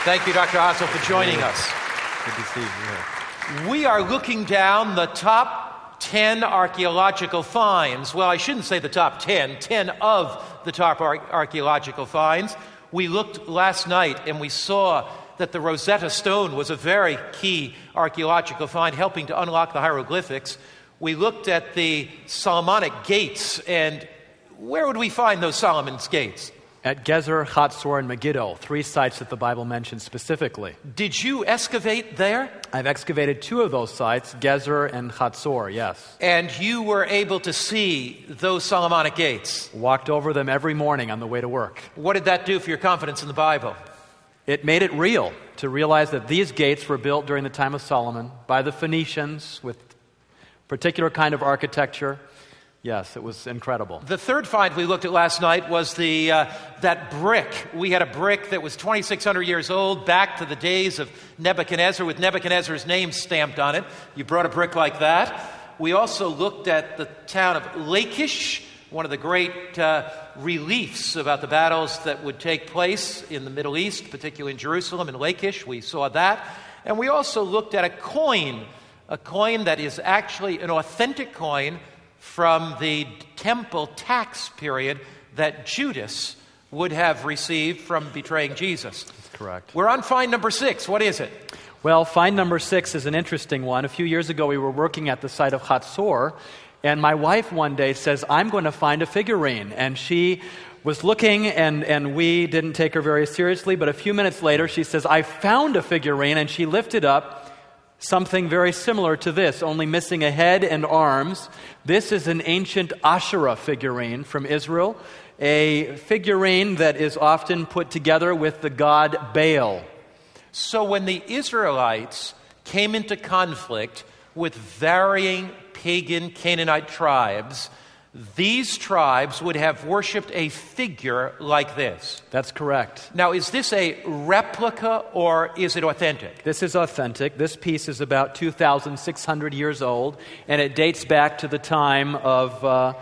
Thank you, Dr. Hassel, for joining us. Good to see you here. We are looking down the top 10 archaeological finds. Well, I shouldn't say the top 10, 10 of the top archaeological finds. We looked last night and we saw that the Rosetta Stone was a very key archaeological find, helping to unlock the hieroglyphics. We looked at the Solomonic gates, and where would we find those Solomon's gates? At Gezer, Hatzor, and Megiddo, 3 sites that the Bible mentions specifically. Did you excavate there? I've excavated 2 of those sites, Gezer and Hatzor, yes. And you were able to see those Solomonic gates? Walked over them every morning on the way to work. What did that do for your confidence in the Bible? It made it real to realize that these gates were built during the time of Solomon by the Phoenicians with particular kind of architecture. Yes, it was incredible. The third find we looked at last night was that brick. We had a brick that was 2,600 years old, back to the days of Nebuchadnezzar, with Nebuchadnezzar's name stamped on it. You brought a brick like that. We also looked at the town of Lachish, one of the great reliefs about the battles that would take place in the Middle East, particularly in Jerusalem and Lachish. We saw that. And we also looked at a coin that is actually an authentic coin from the temple tax period that Judas would have received from betraying Jesus. That's correct. We're on find number 6. What is it? Well, find number 6 is an interesting one. A few years ago, we were working at the site of Hatzor, and my wife one day says, I'm going to find a figurine. And she was looking, and we didn't take her very seriously, but a few minutes later, she says, I found a figurine, and she lifted up something very similar to this, only missing a head and arms. This is an ancient Asherah figurine from Israel, a figurine that is often put together with the god Baal. So when the Israelites came into conflict with varying pagan Canaanite tribes, these tribes would have worshipped a figure like this. That's correct. Now, is this a replica or is it authentic? This is authentic. This piece is about 2,600 years old, and it dates back to the time of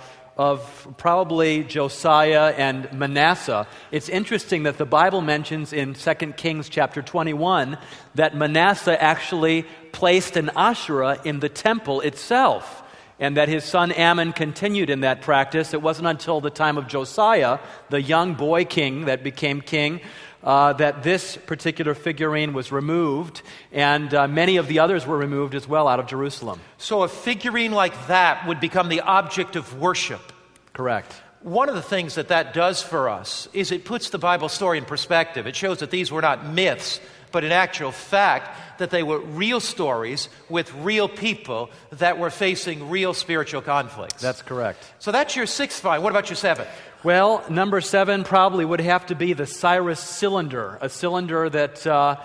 probably Josiah and Manasseh. It's interesting that the Bible mentions in 2 Kings chapter 21 that Manasseh actually placed an Asherah in the temple itself, and that his son Ammon continued in that practice. It wasn't until the time of Josiah, the young boy king that became king, that this particular figurine was removed, and many of the others were removed as well out of Jerusalem. So a figurine like that would become the object of worship. Correct. One of the things that does for us is it puts the Bible story in perspective. It shows that these were not myths, but in actual fact that they were real stories with real people that were facing real spiritual conflicts. That's correct. So that's your 6th find. What about your 7th? Well, number 7 probably would have to be the Cyrus cylinder, a cylinder that,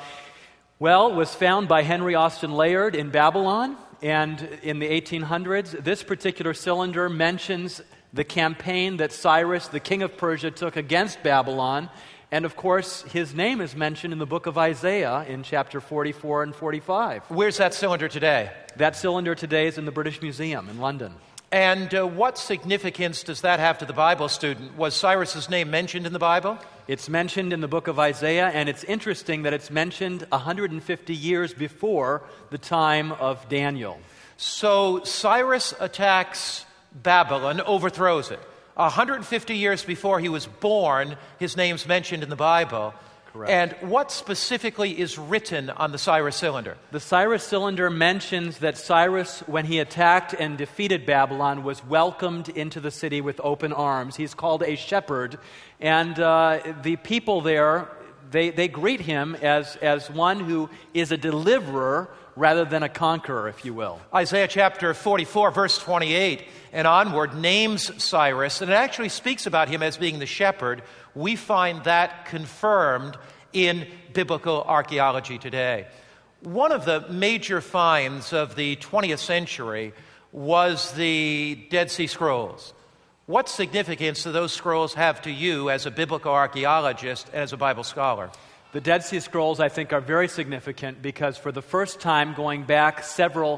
was found by Henry Austin Layard in Babylon, and in the 1800s. This particular cylinder mentions the campaign that Cyrus, the king of Persia, took against Babylon. And of course, his name is mentioned in the book of Isaiah in chapter 44 and 45. Where's that cylinder today? That cylinder today is in the British Museum in London. And what significance does that have to the Bible student? Was Cyrus's name mentioned in the Bible? It's mentioned in the book of Isaiah, and it's interesting that it's mentioned 150 years before the time of Daniel. So Cyrus attacks Babylon, overthrows it. 150 years before he was born, his name's mentioned in the Bible. Correct. And what specifically is written on the Cyrus cylinder? The Cyrus cylinder mentions that Cyrus, when he attacked and defeated Babylon, was welcomed into the city with open arms. He's called a shepherd, and the people there, they greet him as one who is a deliverer rather than a conqueror, if you will. Isaiah chapter 44, verse 28 and onward names Cyrus, and it actually speaks about him as being the shepherd. We find that confirmed in biblical archaeology today. One of the major finds of the 20th century was the Dead Sea Scrolls. What significance do those scrolls have to you as a biblical archaeologist and as a Bible scholar? The Dead Sea Scrolls, I think, are very significant because for the first time, going back several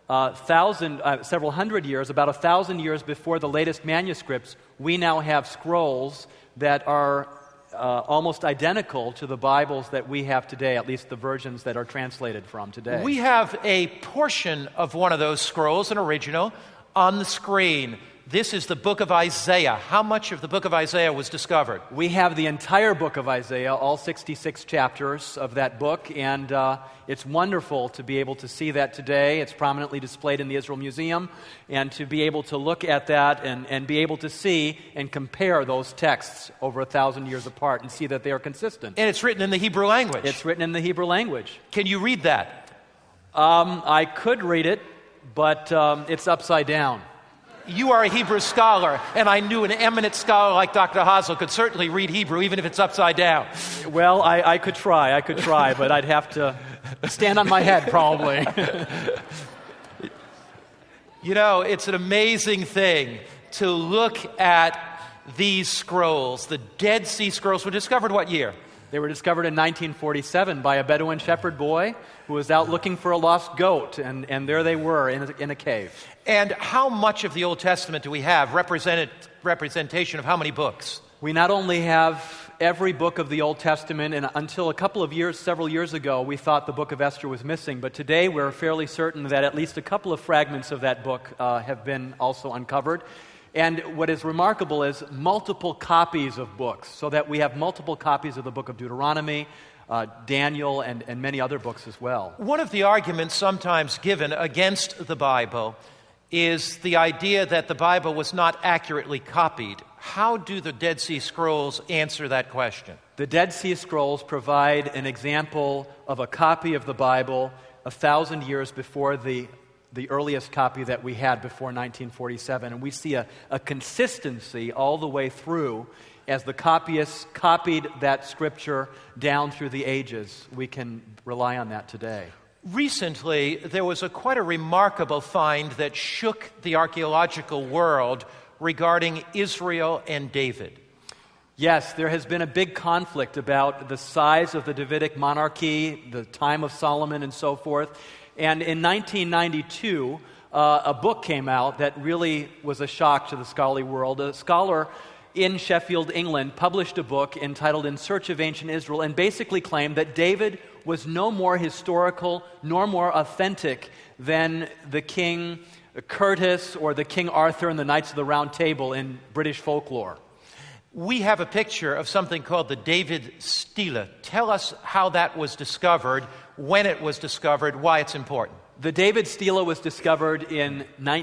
hundred years, about 1,000 years before the latest manuscripts, we now have scrolls that are almost identical to the Bibles that we have today, at least the versions that are translated from today. We have a portion of one of those scrolls, an original, on the screen. This is the book of Isaiah. How much of the book of Isaiah was discovered? We have the entire book of Isaiah, all 66 chapters of that book, and it's wonderful to be able to see that today. It's prominently displayed in the Israel Museum, and to be able to look at that and be able to see and compare those texts over 1,000 years apart and see that they are consistent. And it's written in the Hebrew language. It's written in the Hebrew language. Can you read that? I could read it, but it's upside down. You are a Hebrew scholar, and I knew an eminent scholar like Dr. Hazel could certainly read Hebrew, even if it's upside down. Well, I could try, but I'd have to stand on my head, probably. You know, it's an amazing thing to look at these scrolls. The Dead Sea Scrolls were discovered what year? They were discovered in 1947 by a Bedouin shepherd boy who was out looking for a lost goat, and there they were in a cave. And how much of the Old Testament do we have representation of how many books? We not only have every book of the Old Testament, and until several years ago, we thought the book of Esther was missing, but today we're fairly certain that at least a couple of fragments of that book have been also uncovered. And what is remarkable is multiple copies of books, so that we have multiple copies of the book of Deuteronomy, Daniel, and many other books as well. One of the arguments sometimes given against the Bible is the idea that the Bible was not accurately copied. How do the Dead Sea Scrolls answer that question? The Dead Sea Scrolls provide an example of a copy of the Bible 1,000 years before the earliest copy that we had before 1947. And we see a consistency all the way through. As the copyists copied that scripture down through the ages, we can rely on that today. Recently, there was quite a remarkable find that shook the archaeological world regarding Israel and David. Yes, there has been a big conflict about the size of the Davidic monarchy, the time of Solomon, and so forth. And in 1992, a book came out that really was a shock to the scholarly world. A scholar in Sheffield, England, published a book entitled In Search of Ancient Israel, and basically claimed that David was no more historical nor more authentic than the King Curtis or the King Arthur and the Knights of the Round Table in British folklore. We have a picture of something called the David Stele. Tell us how that was discovered, when it was discovered, why it's important. The David Stele was discovered in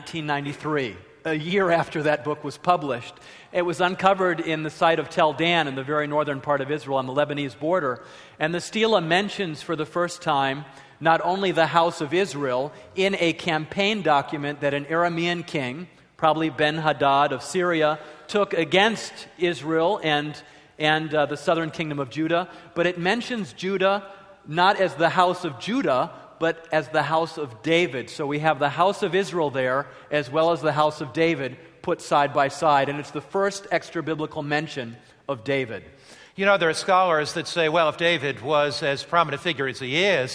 1993, a year after that book was published. It was uncovered in the site of Tel Dan in the very northern part of Israel on the Lebanese border. And the Stele mentions for the first time not only the house of Israel in a campaign document that an Aramean king, probably Ben-Hadad of Syria, took against Israel and the southern kingdom of Judah. But it mentions Judah not as the house of Judah, but as the house of David. So we have the house of Israel there, as well as the house of David, put side by side. And it's the first extra-biblical mention of David. You know, there are scholars that say, well, if David was as prominent a figure as he is,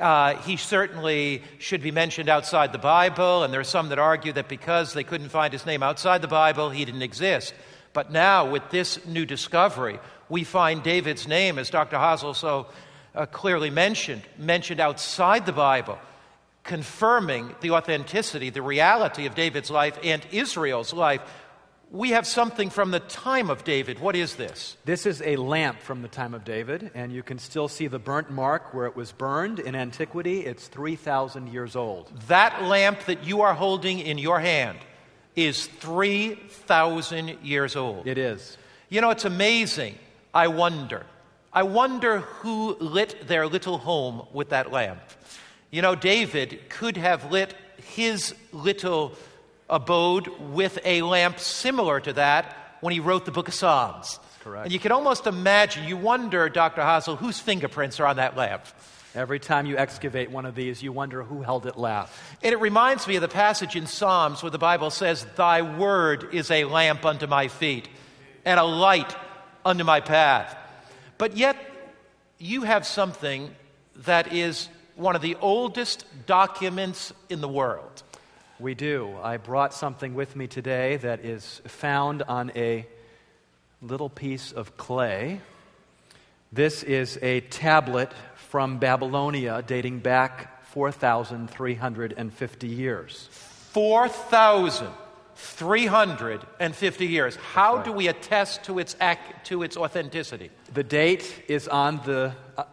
he certainly should be mentioned outside the Bible. And there are some that argue that because they couldn't find his name outside the Bible, he didn't exist. But now, with this new discovery, we find David's name, as Dr. Hazel so clearly mentioned outside the Bible, confirming the authenticity, the reality of David's life and Israel's life. We have something from the time of David. What is this? This is a lamp from the time of David, and you can still see the burnt mark where it was burned in antiquity. It's 3,000 years old. That lamp that you are holding in your hand is 3,000 years old. It is. You know, it's amazing. I wonder who lit their little home with that lamp. You know, David could have lit his little abode with a lamp similar to that when he wrote the book of Psalms. Correct. And you can almost imagine, you wonder, Dr. Hazel, whose fingerprints are on that lamp. Every time you excavate one of these, you wonder who held it last. And it reminds me of the passage in Psalms where the Bible says, "Thy word is a lamp unto my feet and a light unto my path." But yet, you have something that is one of the oldest documents in the world. We do. I brought something with me today that is found on a little piece of clay. This is a tablet from Babylonia dating back 4,350 years. 4,350 years. How right. do we attest to its authenticity? The date is on the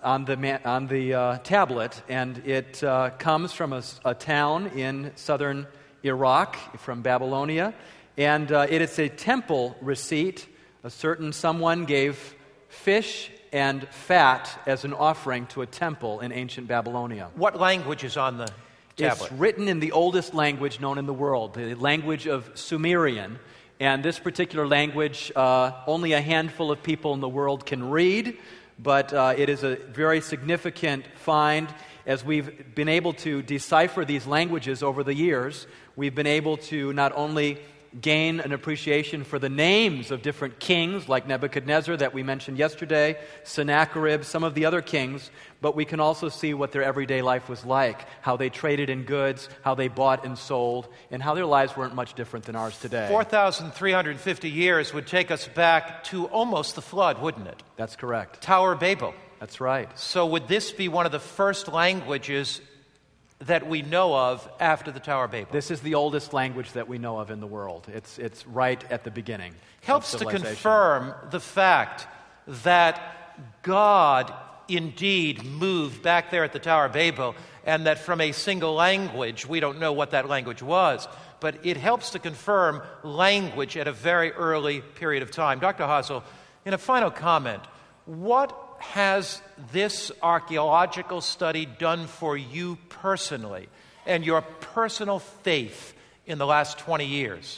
tablet, and it comes from a town in southern Iraq, from Babylonia, and it is a temple receipt. A certain someone gave fish and fat as an offering to a temple in ancient Babylonia. What language is on the tablet? It's written in the oldest language known in the world, the language of Sumerian. And this particular language, only a handful of people in the world can read, but it is a very significant find. As we've been able to decipher these languages over the years, we've been able to not only gain an appreciation for the names of different kings like Nebuchadnezzar that we mentioned yesterday, Sennacherib, some of the other kings, but we can also see what their everyday life was like, how they traded in goods, how they bought and sold, and how their lives weren't much different than ours today. 4,350 years would take us back to almost the flood, wouldn't it? That's correct. Tower of Babel. That's right. So would this be one of the first languages that we know of after the Tower of Babel? This is the oldest language that we know of in the world. It's right at the beginning. Helps to confirm the fact that God indeed moved back there at the Tower of Babel, and that from a single language, we don't know what that language was, but it helps to confirm language at a very early period of time. Dr. Hazel, in a final comment, what has this archaeological study done for you personally and your personal faith in the last 20 years?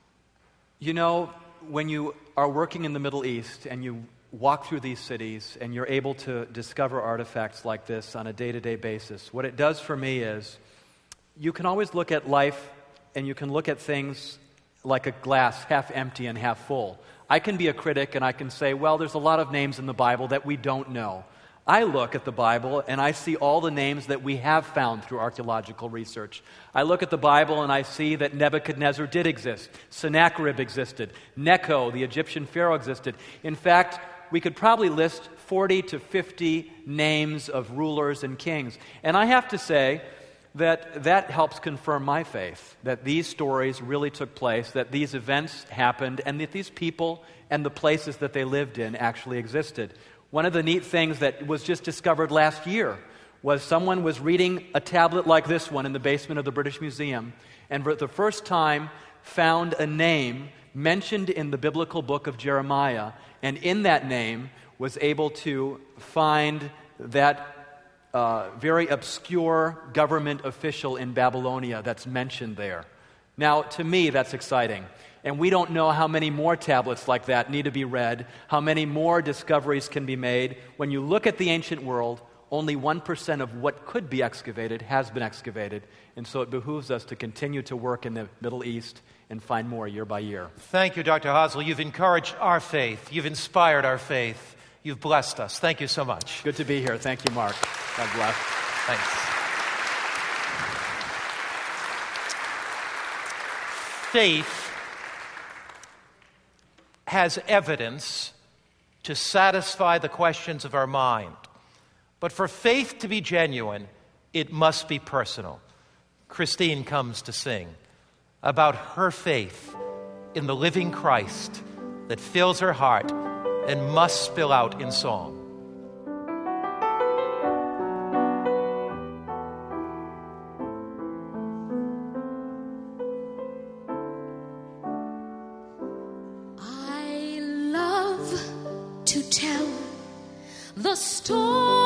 You know, when you are working in the Middle East and you walk through these cities and you're able to discover artifacts like this on a day-to-day basis, what it does for me is you can always look at life and you can look at things like a glass half empty and half full. I can be a critic and I can say, well, there's a lot of names in the Bible that we don't know. I look at the Bible and I see all the names that we have found through archaeological research. I look at the Bible and I see that Nebuchadnezzar did exist. Sennacherib existed. Necho, the Egyptian pharaoh, existed. In fact, we could probably list 40 to 50 names of rulers and kings. And I have to say that helps confirm my faith, that these stories really took place, that these events happened, and that these people and the places that they lived in actually existed. One of the neat things that was just discovered last year was someone was reading a tablet like this one in the basement of the British Museum, and for the first time found a name mentioned in the biblical book of Jeremiah, and in that name was able to find that very obscure government official in Babylonia that's mentioned there. Now, to me, that's exciting. And we don't know how many more tablets like that need to be read, how many more discoveries can be made. When you look at the ancient world, only 1% of what could be excavated has been excavated. And so it behooves us to continue to work in the Middle East and find more year by year. Thank you, Dr. Hazel. You've encouraged our faith. You've inspired our faith. You've blessed us. Thank you so much. Good to be here. Thank you, Mark. God bless. Thanks. Faith has evidence to satisfy the questions of our mind. But for faith to be genuine, it must be personal. Christine comes to sing about her faith in the living Christ that fills her heart and must spill out in song. I love to tell the story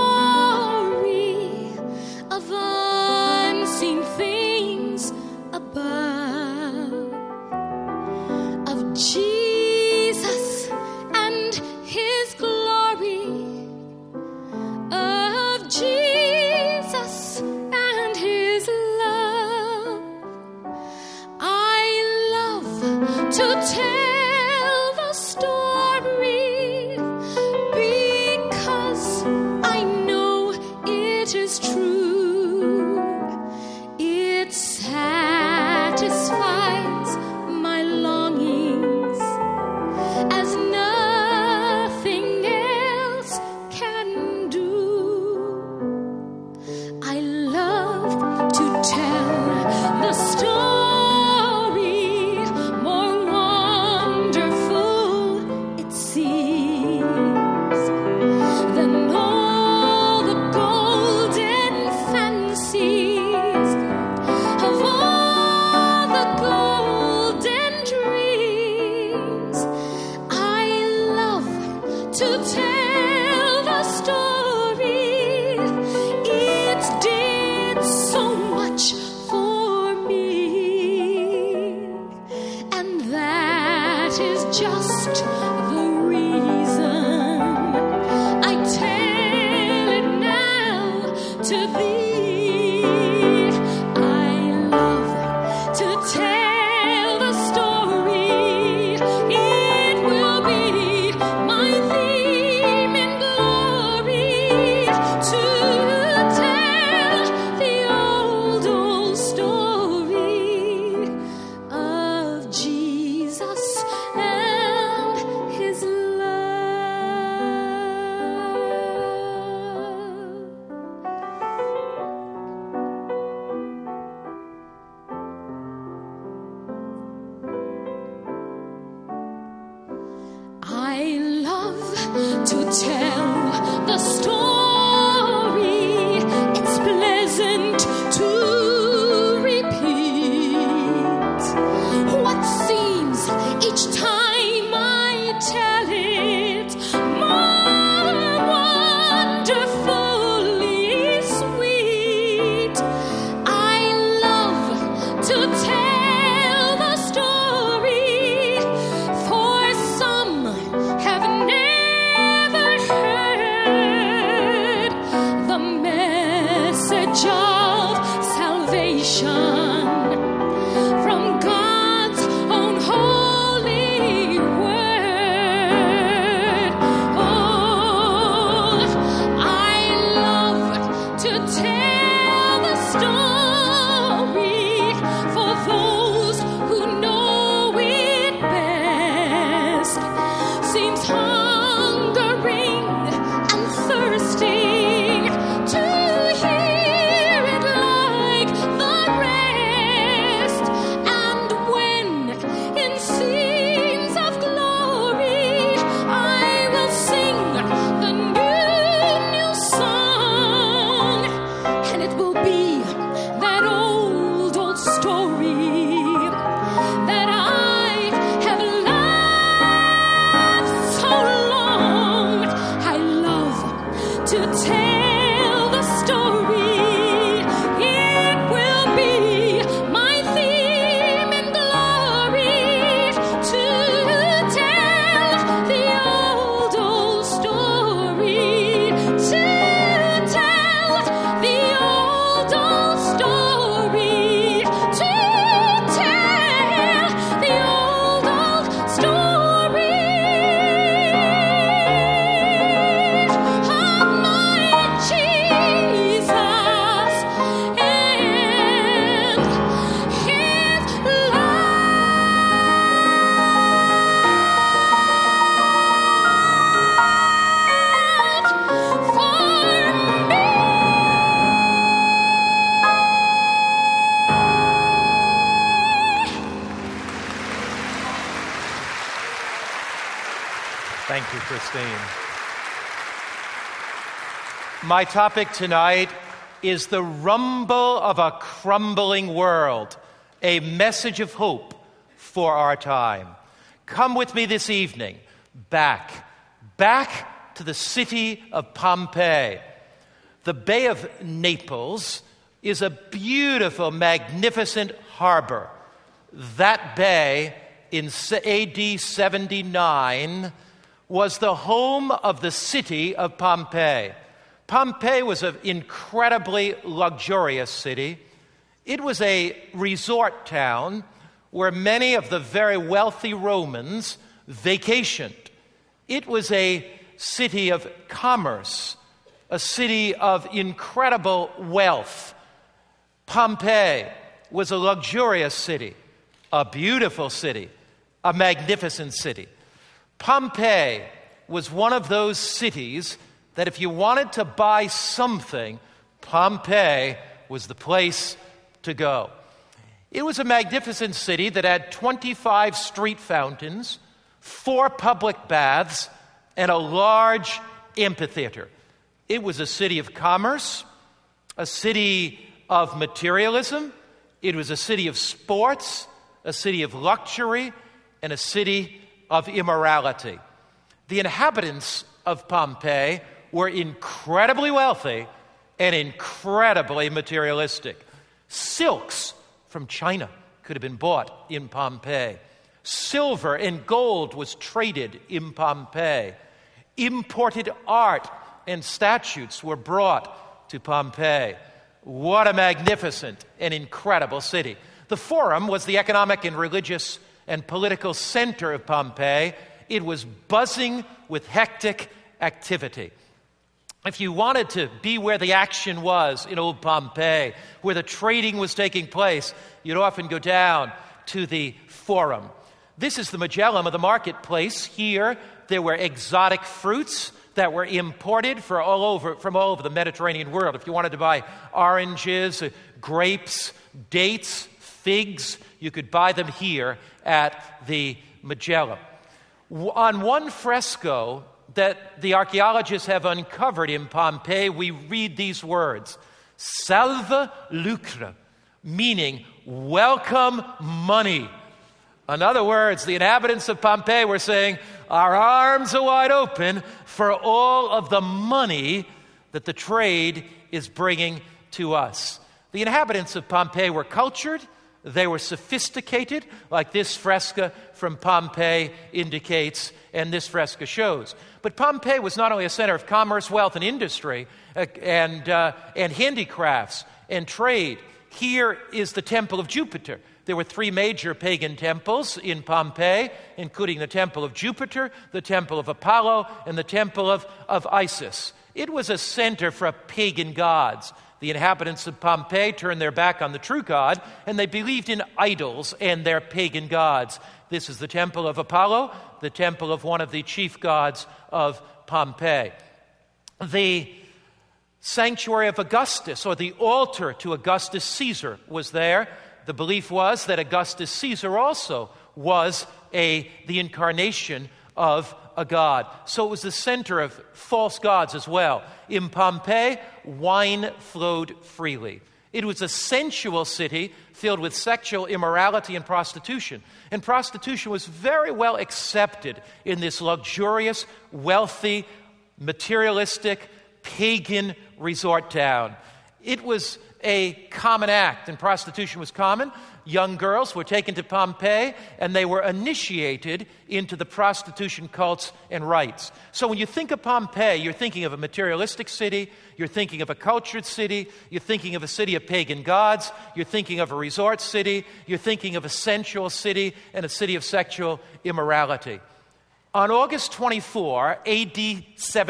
of unseen things above, of Jesus and His glory, of Jesus and His love. I love to tell the story because I revelation from God's own holy word. Oh, I love to tell the story for those who know it best. Seems hungering and thirsting to hear it like the rest. And when in scenes of glory I will sing the new song, and it will be that old story that I have loved so long. I love to tell the story. It will be my theme and glory to tell the old story. To tell the old story. To tell the old story of my Jesus and His love for me. Thank you, Christine. My topic tonight is the rumble of a crumbling world, a message of hope for our time. Come with me this evening back to the city of Pompeii. The Bay of Naples is a beautiful, magnificent harbor. That bay in AD 79 was the home of the city of Pompeii. Pompeii was an incredibly luxurious city. It was a resort town where many of the very wealthy Romans vacationed. It was a city of commerce, a city of incredible wealth. Pompeii was a luxurious city, a beautiful city, a magnificent city. Pompeii was one of those cities that if you wanted to buy something, Pompeii was the place to go. It was a magnificent city that had 25 street fountains, 4 public baths, and a large amphitheater. It was a city of commerce, a city of materialism. It was a city of sports, a city of luxury, and a city of immorality. The inhabitants of Pompeii were incredibly wealthy and incredibly materialistic. Silks from China could have been bought in Pompeii. Silver and gold was traded in Pompeii. Imported art and statues were brought to Pompeii. What a magnificent and incredible city. The Forum was the economic and religious and political center of Pompeii. It was buzzing with hectic activity. If you wanted to be where the action was in old Pompeii, where the trading was taking place, you'd often go down to the Forum. This is the Magellan of the marketplace. Here, there were exotic fruits that were imported from all over the Mediterranean world. If you wanted to buy oranges, grapes, dates, figs, you could buy them here at the Magellan. On one fresco that the archaeologists have uncovered in Pompeii, we read these words, Salve lucre, meaning welcome money. In other words, the inhabitants of Pompeii were saying, our arms are wide open for all of the money that the trade is bringing to us. The inhabitants of Pompeii were cultured, they were sophisticated, like this fresco from Pompeii indicates, and this fresco shows. But Pompeii was not only a center of commerce, wealth, and industry, and handicrafts and trade. Here is the temple of Jupiter. There were 3 major pagan temples in Pompeii, including the temple of Jupiter, the temple of Apollo, and the temple of Isis. It was a center for pagan gods. The inhabitants of Pompeii turned their back on the true God, and they believed in idols and their pagan gods. This is the temple of Apollo, the temple of one of the chief gods of Pompeii. The sanctuary of Augustus, or the altar to Augustus Caesar, was there. The belief was that Augustus Caesar also was the incarnation of a god. So it was the center of false gods as well. In Pompeii, wine flowed freely. It was a sensual city filled with sexual immorality and prostitution. And prostitution was very well accepted in this luxurious, wealthy, materialistic, pagan resort town. It was a common act, and prostitution was common. Young girls were taken to Pompeii, and they were initiated into the prostitution cults and rites. So when you think of Pompeii, you're thinking of a materialistic city, you're thinking of a cultured city, you're thinking of a city of pagan gods, you're thinking of a resort city, you're thinking of a sensual city, and a city of sexual immorality. On August 24, AD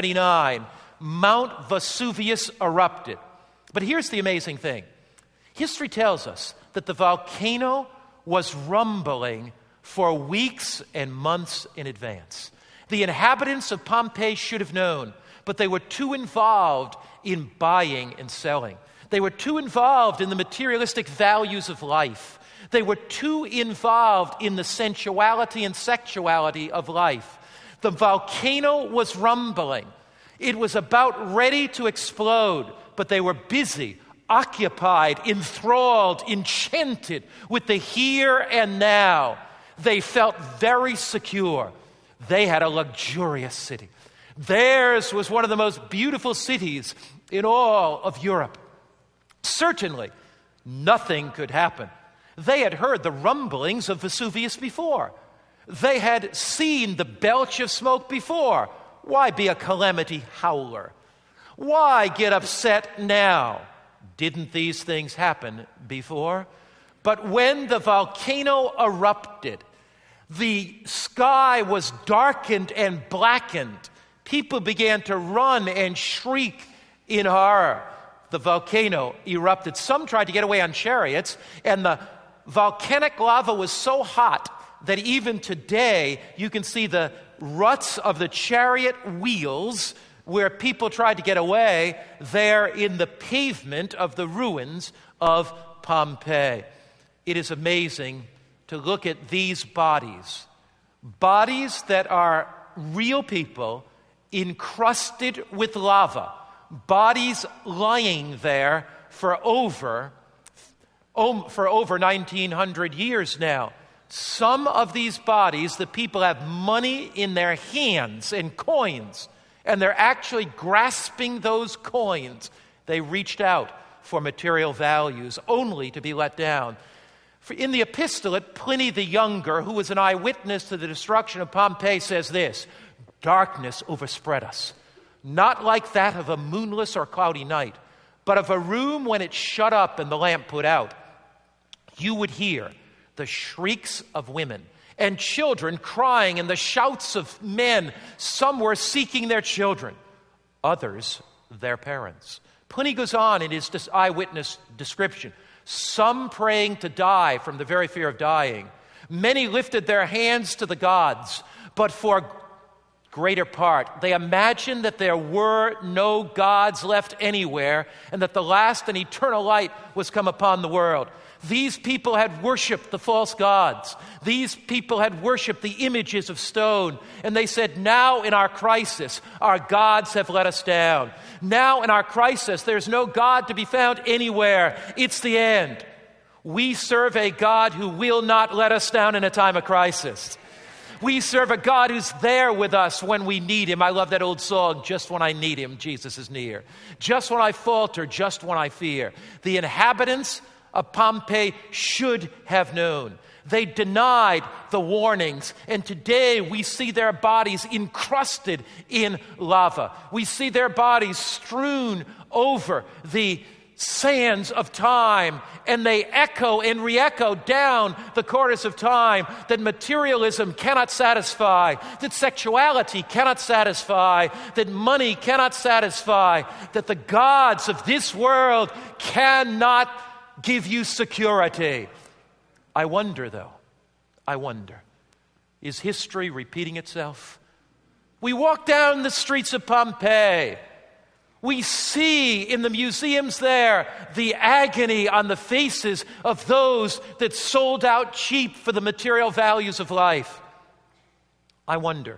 79, Mount Vesuvius erupted. But here's the amazing thing. History tells us that the volcano was rumbling for weeks and months in advance. The inhabitants of Pompeii should have known, but they were too involved in buying and selling. They were too involved in the materialistic values of life. They were too involved in the sensuality and sexuality of life. The volcano was rumbling. It was about ready to explode, but they were busy, occupied, enthralled, enchanted with the here and now. They felt very secure. They had a luxurious city. Theirs was one of the most beautiful cities in all of Europe. Certainly, nothing could happen. They had heard the rumblings of Vesuvius before. They had seen the belch of smoke before. Why be a calamity howler? Why get upset now? Didn't these things happen before? But when the volcano erupted, the sky was darkened and blackened. People began to run and shriek in horror. The volcano erupted. Some tried to get away on chariots, and the volcanic lava was so hot that even today you can see the ruts of the chariot wheels where people tried to get away there in the pavement of the ruins of Pompeii. It is amazing to look at these bodies that are real people encrusted with lava, bodies lying there for over 1,900 years now. Some of these bodies, the people have money in their hands and coins, and they're actually grasping those coins. They reached out for material values only to be let down. In the epistolate, Pliny the Younger, who was an eyewitness to the destruction of Pompeii, says this: "Darkness overspread us, not like that of a moonless or cloudy night, but of a room when it's shut up and the lamp put out. You would hear the shrieks of women and children crying and the shouts of men. Some were seeking their children, others their parents." Pliny goes on in his eyewitness description. Some praying to die from the very fear of dying. Many lifted their hands to the gods, but for greater part, they imagined that there were no gods left anywhere and that the last and eternal light was come upon the world. These people had worshipped the false gods. These people had worshipped the images of stone. And they said, now in our crisis, our gods have let us down. Now in our crisis, there's no God to be found anywhere. It's the end. We serve a God who will not let us down in a time of crisis. We serve a God who's there with us when we need Him. I love that old song, "Just when I need Him, Jesus is near." Just when I falter, just when I fear. The inhabitants of Pompeii should have known. They denied the warnings, and today we see their bodies encrusted in lava. We see their bodies strewn over the sands of time, and they echo and re-echo down the corridors of time, that materialism cannot satisfy, that sexuality cannot satisfy, that money cannot satisfy, that the gods of this world cannot give you security. I wonder, though, is history repeating itself? We walk down the streets of Pompeii. We see in the museums there the agony on the faces of those that sold out cheap for the material values of life. I wonder,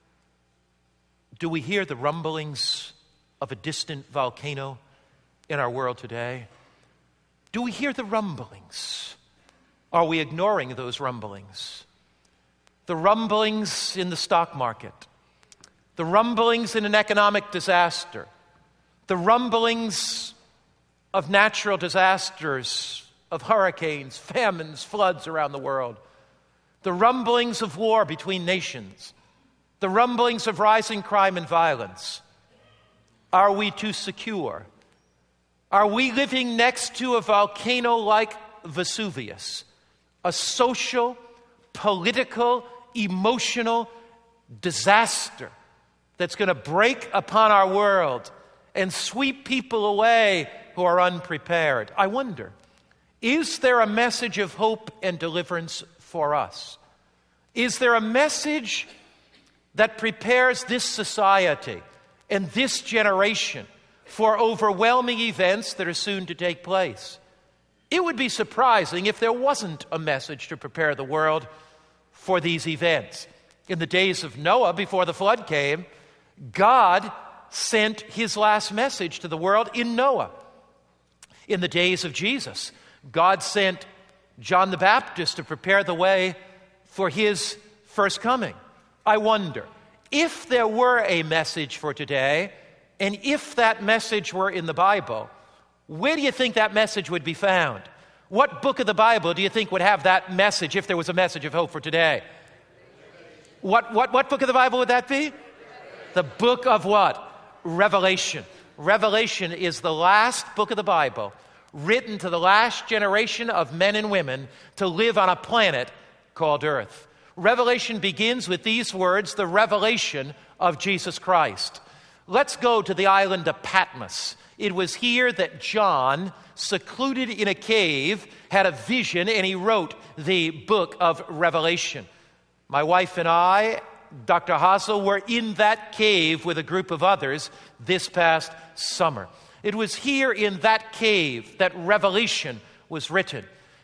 do we hear the rumblings of a distant volcano in our world today? Do we hear the rumblings? Are we ignoring those rumblings? The rumblings in the stock market, the rumblings in an economic disaster, the rumblings of natural disasters, of hurricanes, famines, floods around the world, the rumblings of war between nations, the rumblings of rising crime and violence. Are we too secure? Are we living next to a volcano like Vesuvius, a social, political, emotional disaster that's going to break upon our world and sweep people away who are unprepared? I wonder, is there a message of hope and deliverance for us? Is there a message that prepares this society and this generation for overwhelming events that are soon to take place? It would be surprising if there wasn't a message to prepare the world for these events. In the days of Noah, before the flood came, God sent his last message to the world in Noah. In the days of Jesus, God sent John the Baptist to prepare the way for his first coming. I wonder, if there were a message for today, and if that message were in the Bible, where do you think that message would be found? What book of the Bible do you think would have that message if there was a message of hope for today? What book of the Bible would that be? The book of what? Revelation. Revelation is the last book of the Bible written to the last generation of men and women to live on a planet called Earth. Revelation begins with these words, the revelation of Jesus Christ. Let's go to the island of Patmos. It was here that John, secluded in a cave, had a vision, and he wrote the book of Revelation. My wife and I, Dr. Hassel, were in that cave with a group of others this past summer. It was here in that cave that Revelation was written.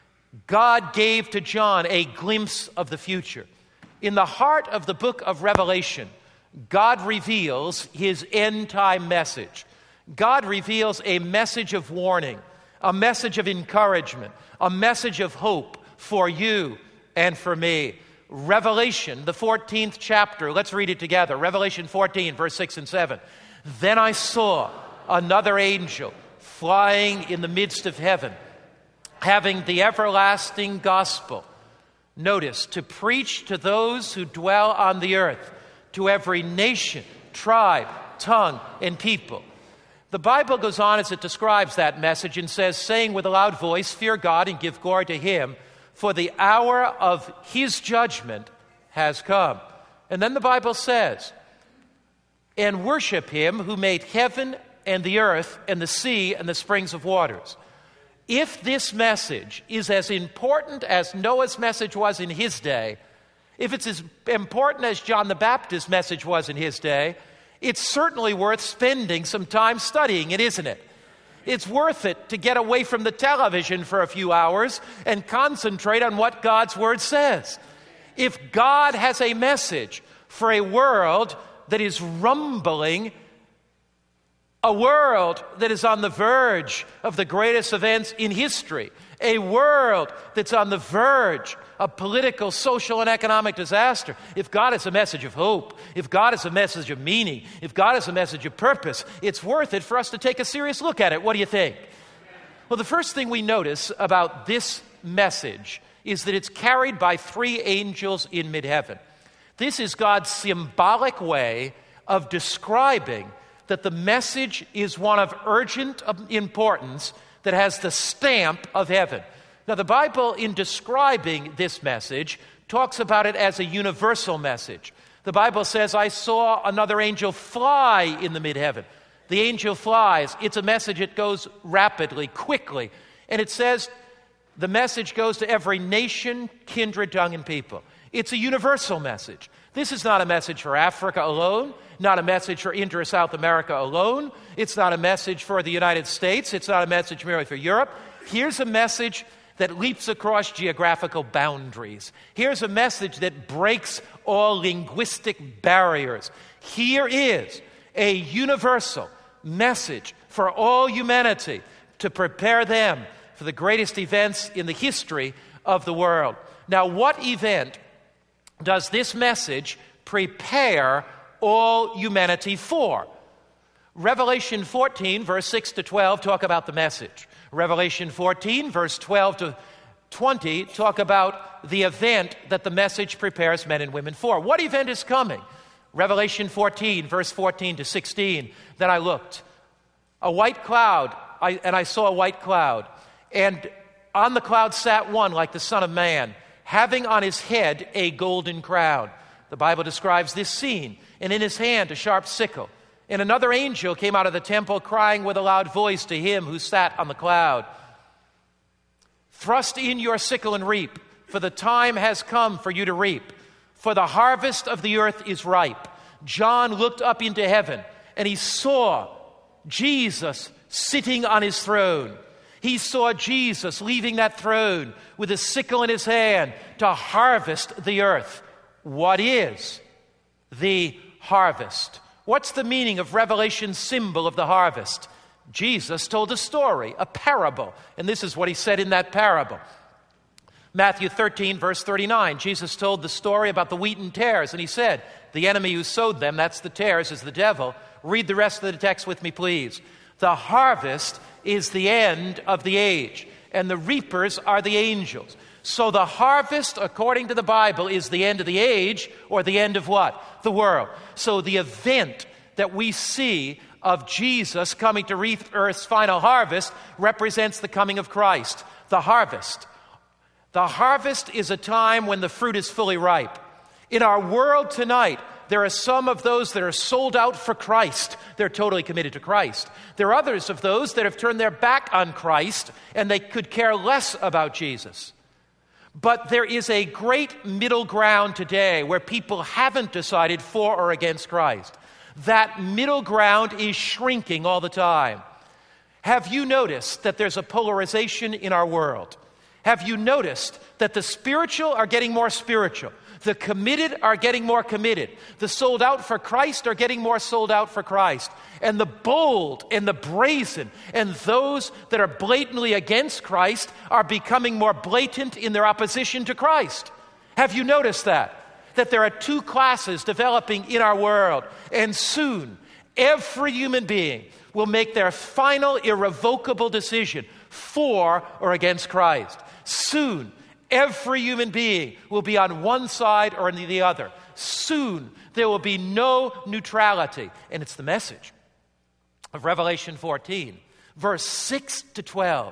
God gave to John a glimpse of the future. In the heart of the book of Revelation, God reveals his end-time message. God reveals a message of warning, a message of encouragement, a message of hope for you and for me. Revelation, the 14th chapter. Let's read it together. Revelation 14, verse 6 and 7. Then I saw another angel flying in the midst of heaven, having the everlasting gospel. Notice, to preach to those who dwell on the earth, to every nation, tribe, tongue, and people. The Bible goes on as it describes that message and says, saying with a loud voice, fear God and give glory to him, for the hour of his judgment has come. And then the Bible says, and worship him who made heaven and the earth and the sea and the springs of waters. If this message is as important as Noah's message was in his day, if it's as important as John the Baptist's message was in his day, it's certainly worth spending some time studying it, isn't it? It's worth it to get away from the television for a few hours and concentrate on what God's Word says. If God has a message for a world that is rumbling, a world that is on the verge of the greatest events in history, a world that's on the verge of political, social, and economic disaster, if God has a message of hope, if God has a message of meaning, if God has a message of purpose, it's worth it for us to take a serious look at it. What do you think? Well, the first thing we notice about this message is that it's carried by 3 angels in mid-heaven. This is God's symbolic way of describing that the message is one of urgent importance that has the stamp of heaven. Now, the Bible, in describing this message, talks about it as a universal message. The Bible says, I saw another angel fly in the mid-heaven. The angel flies. It's a message that goes rapidly, quickly. And it says the message goes to every nation, kindred, tongue, and people. It's a universal message. This is not a message for Africa alone, not a message for Inter- or South America alone. It's not a message for the United States. It's not a message merely for Europe. Here's a message that leaps across geographical boundaries. Here's a message that breaks all linguistic barriers. Here is a universal message for all humanity to prepare them for the greatest events in the history of the world. Now, what event does this message prepare all humanity for? Revelation 14, verse 6 to 12, talk about the message. Revelation 14, verse 12 to 20, talk about the event that the message prepares men and women for. What event is coming? Revelation 14, verse 14 to 16. Then I looked. A white cloud, and I saw a white cloud. And on the cloud sat one like the Son of Man, having on his head a golden crown. The Bible describes this scene. And in his hand a sharp sickle. And another angel came out of the temple, crying with a loud voice to him who sat on the cloud, thrust in your sickle and reap, for the time has come for you to reap, for the harvest of the earth is ripe. John looked up into heaven, and he saw Jesus sitting on his throne. He saw Jesus leaving that throne with a sickle in his hand to harvest the earth. What is the harvest? What's the meaning of Revelation's symbol of the harvest? Jesus told a story, a parable, and this is what he said in that parable. Matthew 13, verse 39, Jesus told the story about the wheat and tares, and he said, the enemy who sowed them, that's the tares, is the devil. Read the rest of the text with me, please. The harvest is the end of the age, and the reapers are the angels. So the harvest, according to the Bible, is the end of the age, or the end of what? The world. So the event that we see of Jesus coming to reap earth's final harvest represents the coming of Christ. The harvest. The harvest is a time when the fruit is fully ripe. In our world tonight, there are some of those that are sold out for Christ. They're totally committed to Christ. There are others of those that have turned their back on Christ, and they could care less about Jesus. But there is a great middle ground today where people haven't decided for or against Christ. That middle ground is shrinking all the time. Have you noticed that there's a polarization in our world? Have you noticed that the spiritual are getting more spiritual? The committed are getting more committed. The sold out for Christ are getting more sold out for Christ. And the bold and the brazen and those that are blatantly against Christ are becoming more blatant in their opposition to Christ. Have you noticed that? That there are two classes developing in our world. And soon, every human being will make their final irrevocable decision for or against Christ. Soon, every human being will be on one side or on the other. Soon, there will be no neutrality. And it's the message of Revelation 14, verse 6 to 12.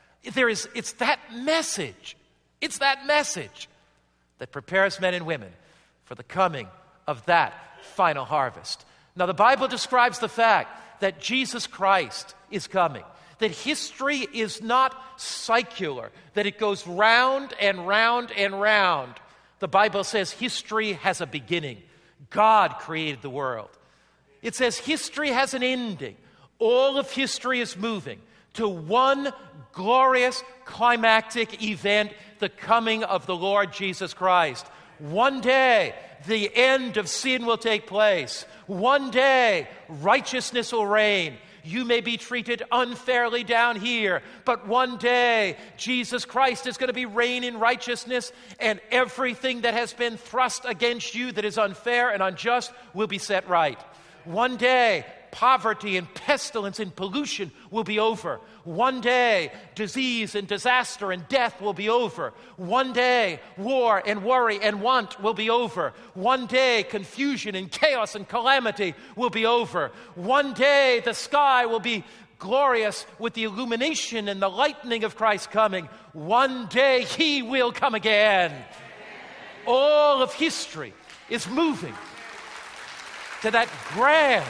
It's that message. It's that message that prepares men and women for the coming of that final harvest. Now, the Bible describes the fact that Jesus Christ is coming. That history is not circular, that it goes round and round and round. The Bible says history has a beginning. God created the world. It says history has an ending. All of history is moving to one glorious climactic event, the coming of the Lord Jesus Christ. One day, the end of sin will take place. One day, righteousness will reign. You may be treated unfairly down here, but one day, Jesus Christ is going to be reign in righteousness, and everything that has been thrust against you that is unfair and unjust will be set right. One day, poverty and pestilence and pollution will be over. One day, disease and disaster and death will be over. One day, war and worry and want will be over. One day, confusion and chaos and calamity will be over. One day, the sky will be glorious with the illumination and the lightning of Christ coming. One day, He will come again. All of history is moving to that grand,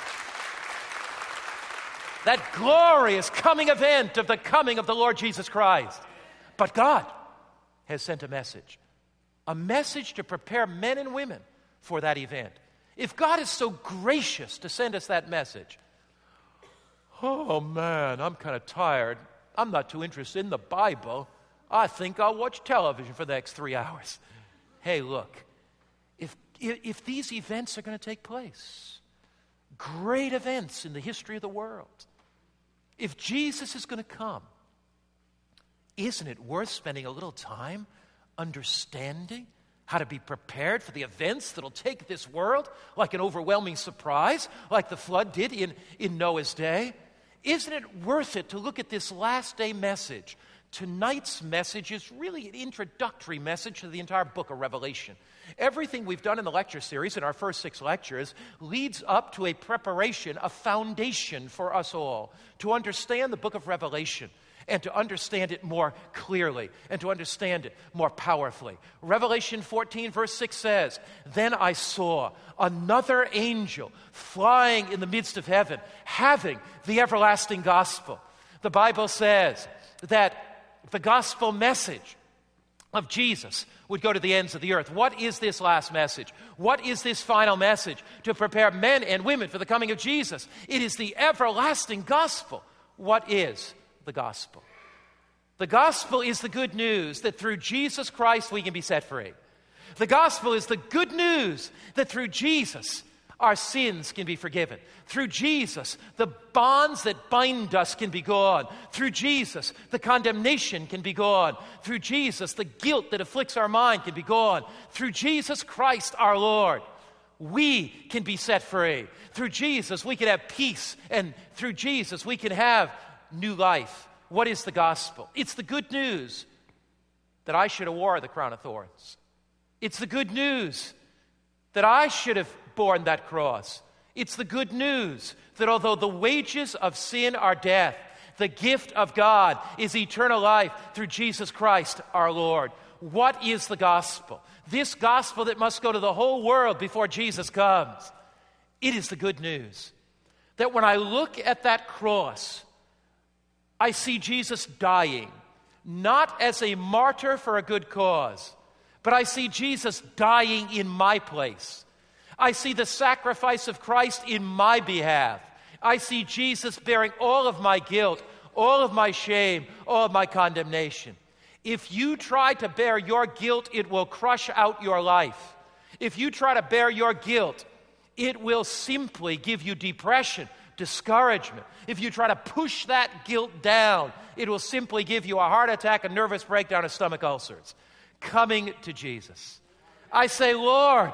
that glorious coming event of the coming of the Lord Jesus Christ. But God has sent a message to prepare men and women for that event. If God is so gracious to send us that message, oh man, I'm kind of tired. I'm not too interested in the Bible. I think I'll watch television for the next 3 hours. Hey, look, if these events are going to take place, great events in the history of the world, if Jesus is going to come, isn't it worth spending a little time understanding how to be prepared for the events that'll take this world like an overwhelming surprise, like the flood did in Noah's day? Isn't it worth it to look at this last day message? Tonight's message is really an introductory message to the entire book of Revelation. Everything we've done in the lecture series, in our first 6 lectures, leads up to a preparation, a foundation for us all to understand the book of Revelation and to understand it more clearly and to understand it more powerfully. Revelation 14 verse 6 says, "Then I saw another angel flying in the midst of heaven, having the everlasting gospel." The Bible says that the gospel message of Jesus would go to the ends of the earth. What is this last message? What is this final message to prepare men and women for the coming of Jesus? It is the everlasting gospel. What is the gospel? The gospel is the good news that through Jesus Christ we can be set free. The gospel is the good news that through Jesus our sins can be forgiven. Through Jesus, the bonds that bind us can be gone. Through Jesus, the condemnation can be gone. Through Jesus, the guilt that afflicts our mind can be gone. Through Jesus Christ our Lord, we can be set free. Through Jesus, we can have peace. And through Jesus, we can have new life. What is the gospel? It's the good news that I should have wore the crown of thorns. It's the good news that I should have borne that cross. It's the good news that although the wages of sin are death, the gift of God is eternal life through Jesus Christ our Lord. What is the gospel? This gospel that must go to the whole world before Jesus comes. It is the good news that when I look at that cross, I see Jesus dying, not as a martyr for a good cause, but I see Jesus dying in my place. I see the sacrifice of Christ in my behalf. I see Jesus bearing all of my guilt, all of my shame, all of my condemnation. If you try to bear your guilt, it will crush out your life. If you try to bear your guilt, it will simply give you depression, discouragement. If you try to push that guilt down, it will simply give you a heart attack, a nervous breakdown, and stomach ulcers. Coming to Jesus, I say, Lord,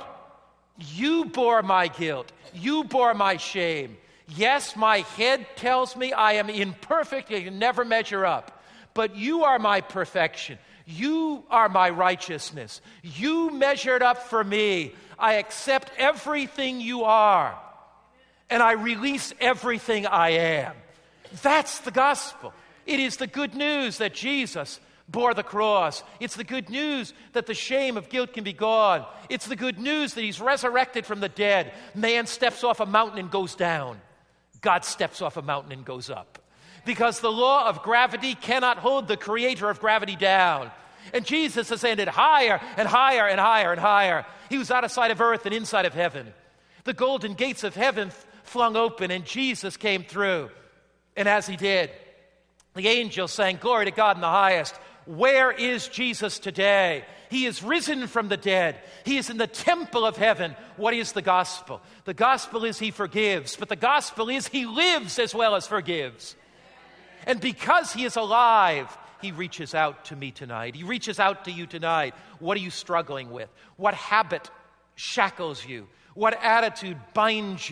you bore my guilt. You bore my shame. Yes, my head tells me I am imperfect and can never measure up. But you are my perfection. You are my righteousness. You measured up for me. I accept everything you are. And I release everything I am. That's the gospel. It is the good news that Jesus bore the cross. It's the good news that the shame of guilt can be gone. It's the good news that He's resurrected from the dead. Man steps off a mountain and goes down. God steps off a mountain and goes up. Because the law of gravity cannot hold the creator of gravity down. And Jesus ascended higher and higher and higher and higher. He was outside of earth and inside of heaven. The golden gates of heaven flung open and Jesus came through. And as He did, the angels sang, "Glory to God in the highest." Where is Jesus today? He is risen from the dead. He is in the temple of heaven. What is the gospel? The gospel is He forgives, but the gospel is He lives as well as forgives. And because He is alive, He reaches out to me tonight. He reaches out to you tonight. What are you struggling with? What habit shackles you? What attitude binds you?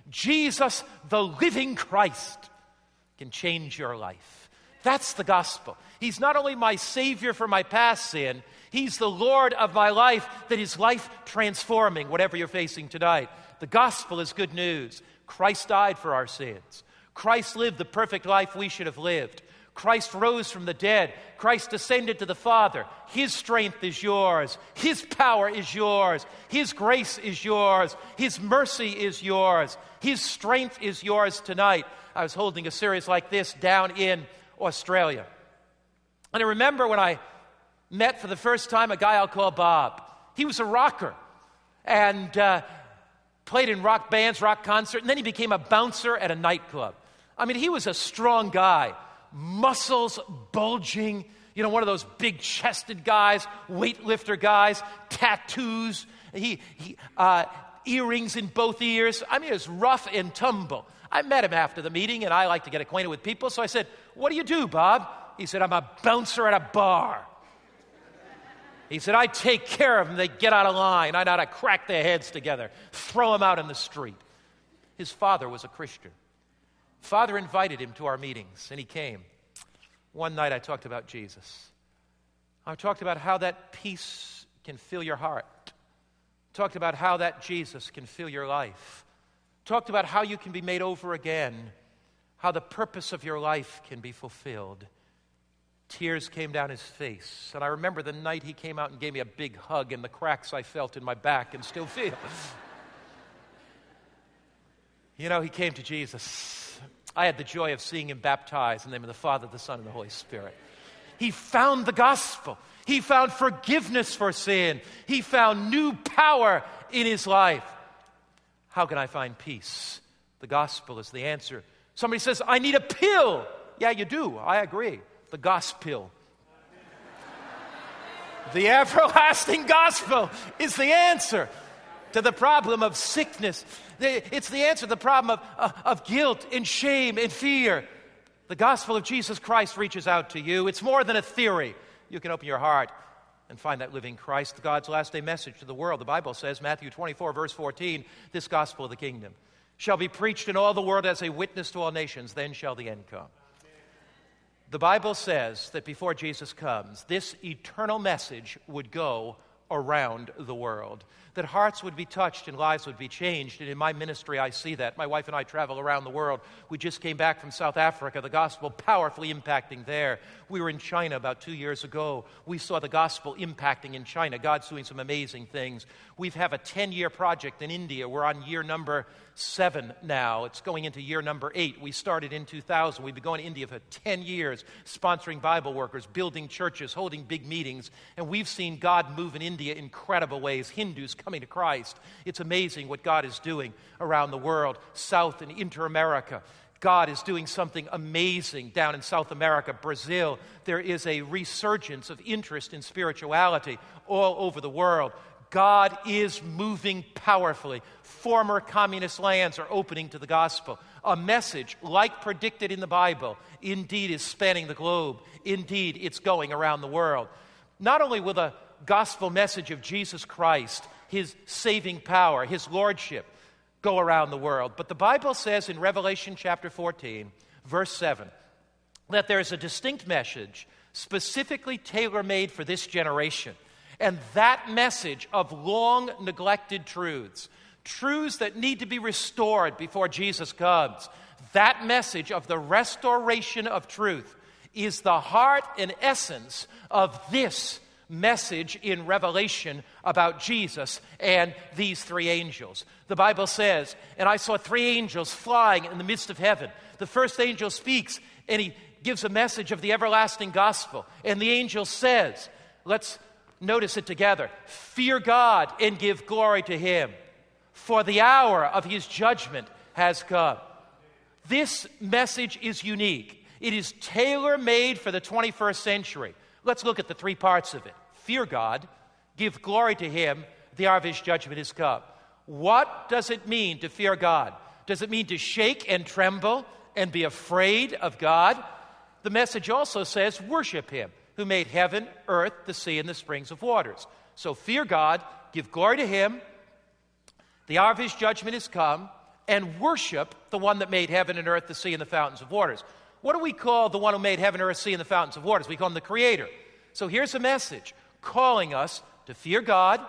Jesus, the living Christ, can change your life. That's the gospel. He's not only my Savior for my past sin, He's the Lord of my life that is life transforming, whatever you're facing tonight. The gospel is good news. Christ died for our sins. Christ lived the perfect life we should have lived. Christ rose from the dead. Christ ascended to the Father. His strength is yours. His power is yours. His grace is yours. His mercy is yours. His strength is yours tonight. I was holding a series like this down in Australia. And I remember when I met for the first time a guy I'll call Bob. He was a rocker and played in rock bands, rock concerts, and then he became a bouncer at a nightclub. I mean, he was a strong guy. Muscles bulging, one of those big-chested guys, weightlifter guys, tattoos, earrings in both ears. I mean, it was rough and tumble. I met him after the meeting, and I like to get acquainted with people, so I said, "What do you do, Bob?" He said, "I'm a bouncer at a bar." He said, "I take care of them. They get out of line. I know how to crack their heads together, throw them out in the street." His father was a Christian. Father invited him to our meetings, and he came. One night I talked about Jesus. I talked about how that peace can fill your heart. Talked about how that Jesus can fill your life. Talked about how you can be made over again, how the purpose of your life can be fulfilled. Tears came down his face, and I remember the night he came out and gave me a big hug and the cracks I felt in my back and still feel. He came to Jesus. I had the joy of seeing him baptized in the name of the Father, the Son, and the Holy Spirit. He found the gospel. He found forgiveness for sin. He found new power in his life. How can I find peace? The gospel is the answer. Somebody says, "I need a pill." Yeah, you do. I agree. The gospel. The everlasting gospel is the answer to the problem of sickness. It's the answer to the problem of guilt and shame and fear. The gospel of Jesus Christ reaches out to you. It's more than a theory. You can open your heart and find that living Christ, God's last day message to the world. The Bible says, Matthew 24, verse 14, "This gospel of the kingdom shall be preached in all the world as a witness to all nations, then shall the end come." The Bible says that before Jesus comes, this eternal message would go around the world, that hearts would be touched and lives would be changed. And in my ministry, I see that. My wife and I travel around the world. We just came back from South Africa, the gospel powerfully impacting there. We were in China about 2 years ago. We saw the gospel impacting in China. God's doing some amazing things. We have a 10-year project in India. We're on year number 7 now. It's going into year number 8. We started in 2000. We've been going to India for 10 years, sponsoring Bible workers, building churches, holding big meetings. And we've seen God move in India in incredible ways. Hindus coming to Christ. It's amazing what God is doing around the world. South and Inter-America. God is doing something amazing down in South America, Brazil. There is a resurgence of interest in spirituality all over the world. God is moving powerfully. Former communist lands are opening to the gospel. A message, like predicted in the Bible, indeed is spanning the globe. Indeed, it's going around the world. Not only will the gospel message of Jesus Christ, His saving power, His lordship, go around the world, but the Bible says in Revelation chapter 14, verse 7, that there's a distinct message specifically tailor-made for this generation. And that message of long neglected truths that need to be restored before Jesus comes, that message of the restoration of truth is the heart and essence of this message in Revelation about Jesus and these 3 angels. The Bible says, "And I saw 3 angels flying in the midst of heaven." The first angel speaks and he gives a message of the everlasting gospel. And the angel says, let's notice it together, "Fear God and give glory to Him, for the hour of His judgment has come." This message is unique. It is tailor-made for the 21st century. Let's look at the 3 parts of it. Fear God, give glory to Him, the hour of His judgment is come. What does it mean to fear God? Does it mean to shake and tremble and be afraid of God? The message also says, worship Him, who made heaven, earth, the sea, and the springs of waters. So fear God, give glory to Him, the hour of His judgment is come, and worship the one that made heaven and earth, the sea, and the fountains of waters. What do we call the one who made heaven, earth, sea, and the fountains of waters? We call him the Creator. So here's a message calling us to fear God,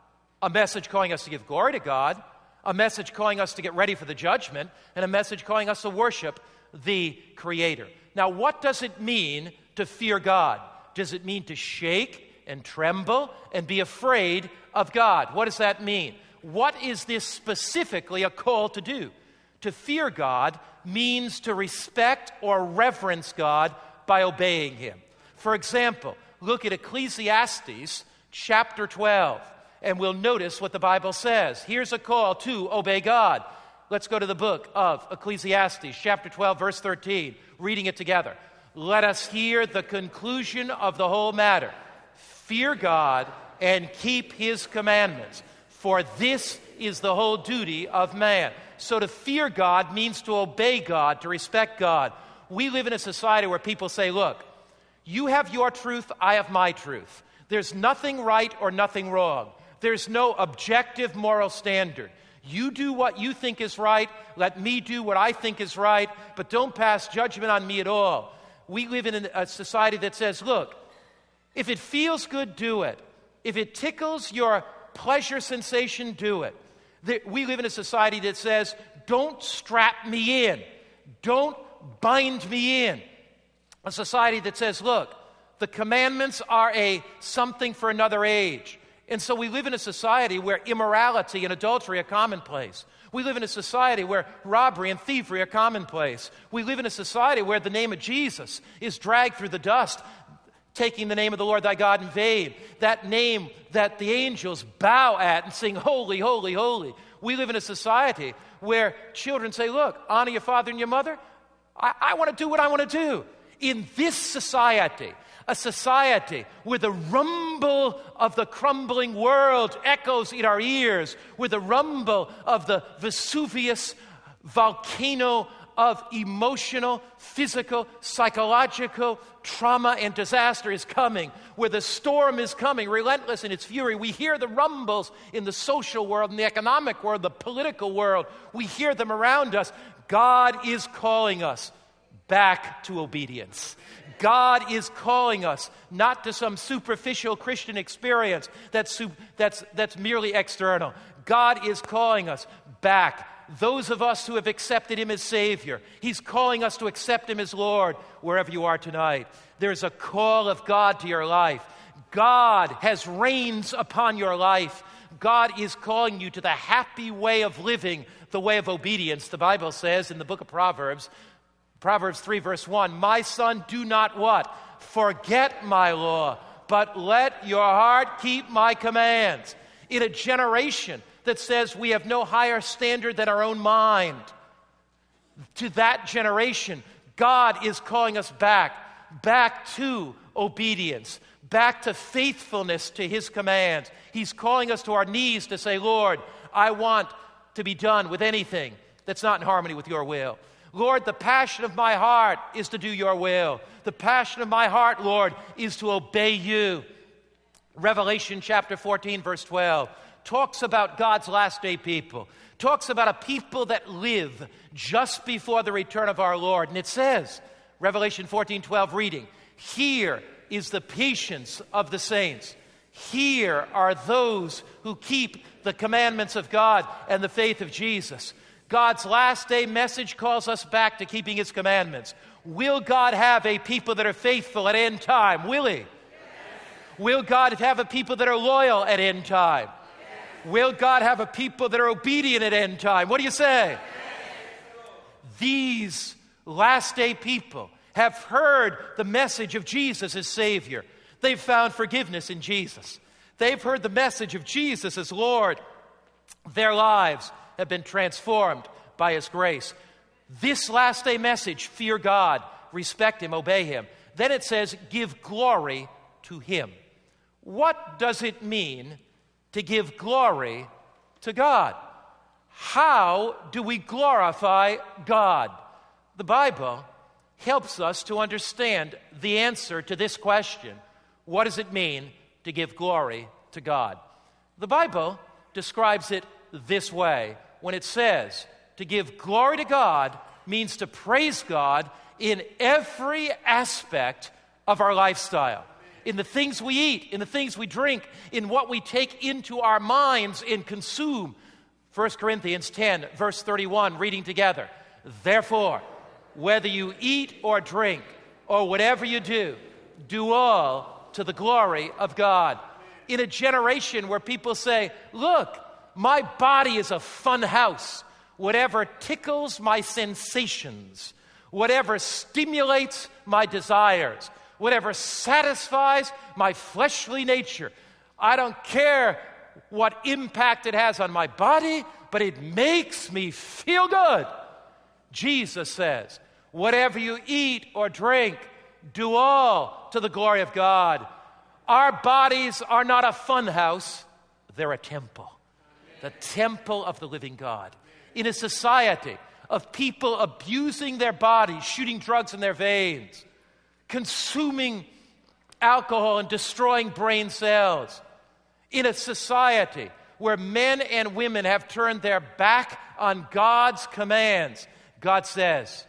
a message calling us to give glory to God, a message calling us to get ready for the judgment, and a message calling us to worship the Creator. Now, what does it mean to fear God? Does it mean to shake and tremble and be afraid of God? What does that mean? What is this specifically a call to do? To fear God means to respect or reverence God by obeying Him. For example, look at Ecclesiastes chapter 12, and we'll notice what the Bible says. Here's a call to obey God. Let's go to the book of Ecclesiastes, chapter 12, verse 13, reading it together. Let us hear the conclusion of the whole matter. Fear God and keep His commandments, for this is the whole duty of man. So to fear God means to obey God, to respect God. We live in a society where people say, look, you have your truth, I have my truth. There's nothing right or nothing wrong. There's no objective moral standard. You do what you think is right, let me do what I think is right, but don't pass judgment on me at all. We live in a society that says, look, if it feels good, do it. If it tickles your pleasure sensation, do it. We live in a society that says, don't strap me in. Don't bind me in. A society that says, look, the commandments are something for another age. And so we live in a society where immorality and adultery are commonplace. We live in a society where robbery and thievery are commonplace. We live in a society where the name of Jesus is dragged through the dust, taking the name of the Lord thy God in vain. That name that the angels bow at and sing, holy, holy, holy. We live in a society where children say, look, honor your father and your mother. I want to do what I want to do. In this society, a society where the rumble of the crumbling world echoes in our ears, where the rumble of the Vesuvius volcano of emotional, physical, psychological trauma and disaster is coming, where the storm is coming, relentless in its fury. We hear the rumbles in the social world, in the economic world, the political world. We hear them around us. God is calling us back to obedience. God is calling us not to some superficial Christian experience that's merely external. God is calling us back. Those of us who have accepted Him as Savior, He's calling us to accept Him as Lord wherever you are tonight. There's a call of God to your life. God has reins upon your life. God is calling you to the happy way of living, the way of obedience. The Bible says in the book of Proverbs 3 verse 1, my son, do not what? Forget my law, but let your heart keep my commands. In a generation that says we have no higher standard than our own mind, to that generation, God is calling us back to obedience, back to faithfulness to His commands. He's calling us to our knees to say, Lord, I want to be done with anything that's not in harmony with your will. Lord, the passion of my heart is to do your will. The passion of my heart, Lord, is to obey you. Revelation chapter 14, verse 12, talks about God's last day people, talks about a people that live just before the return of our Lord. And it says, Revelation 14:12 reading, here is the patience of the saints. Here are those who keep the commandments of God and the faith of Jesus. God's last day message calls us back to keeping His commandments. Will God have a people that are faithful at end time? Will He? Yes. Will God have a people that are loyal at end time? Yes. Will God have a people that are obedient at end time? What do you say? Yes. These last day people have heard the message of Jesus as Savior. They've found forgiveness in Jesus. They've heard the message of Jesus as Lord. Their lives have been transformed by His grace. This last day message, fear God, respect Him, obey Him. Then it says, give glory to Him. What does it mean to give glory to God? How do we glorify God? The Bible helps us to understand the answer to this question. What does it mean to give glory to God? The Bible describes it this way when it says To give glory to God means to praise God in every aspect of our lifestyle. In the things we eat, in the things we drink, in what we take into our minds and consume. 1 Corinthians 10, verse 31, reading together. Therefore, whether you eat or drink, or whatever you do, do all to the glory of God. In a generation where people say, look, my body is a fun house. Whatever tickles my sensations, whatever stimulates my desires, whatever satisfies my fleshly nature. I don't care what impact it has on my body, but it makes me feel good. Jesus says, whatever you eat or drink, do all to the glory of God. Our bodies are not a fun house, they're a temple. The temple of the living God. In a society of people abusing their bodies, shooting drugs in their veins, consuming alcohol and destroying brain cells. In a society where men and women have turned their back on God's commands, God says,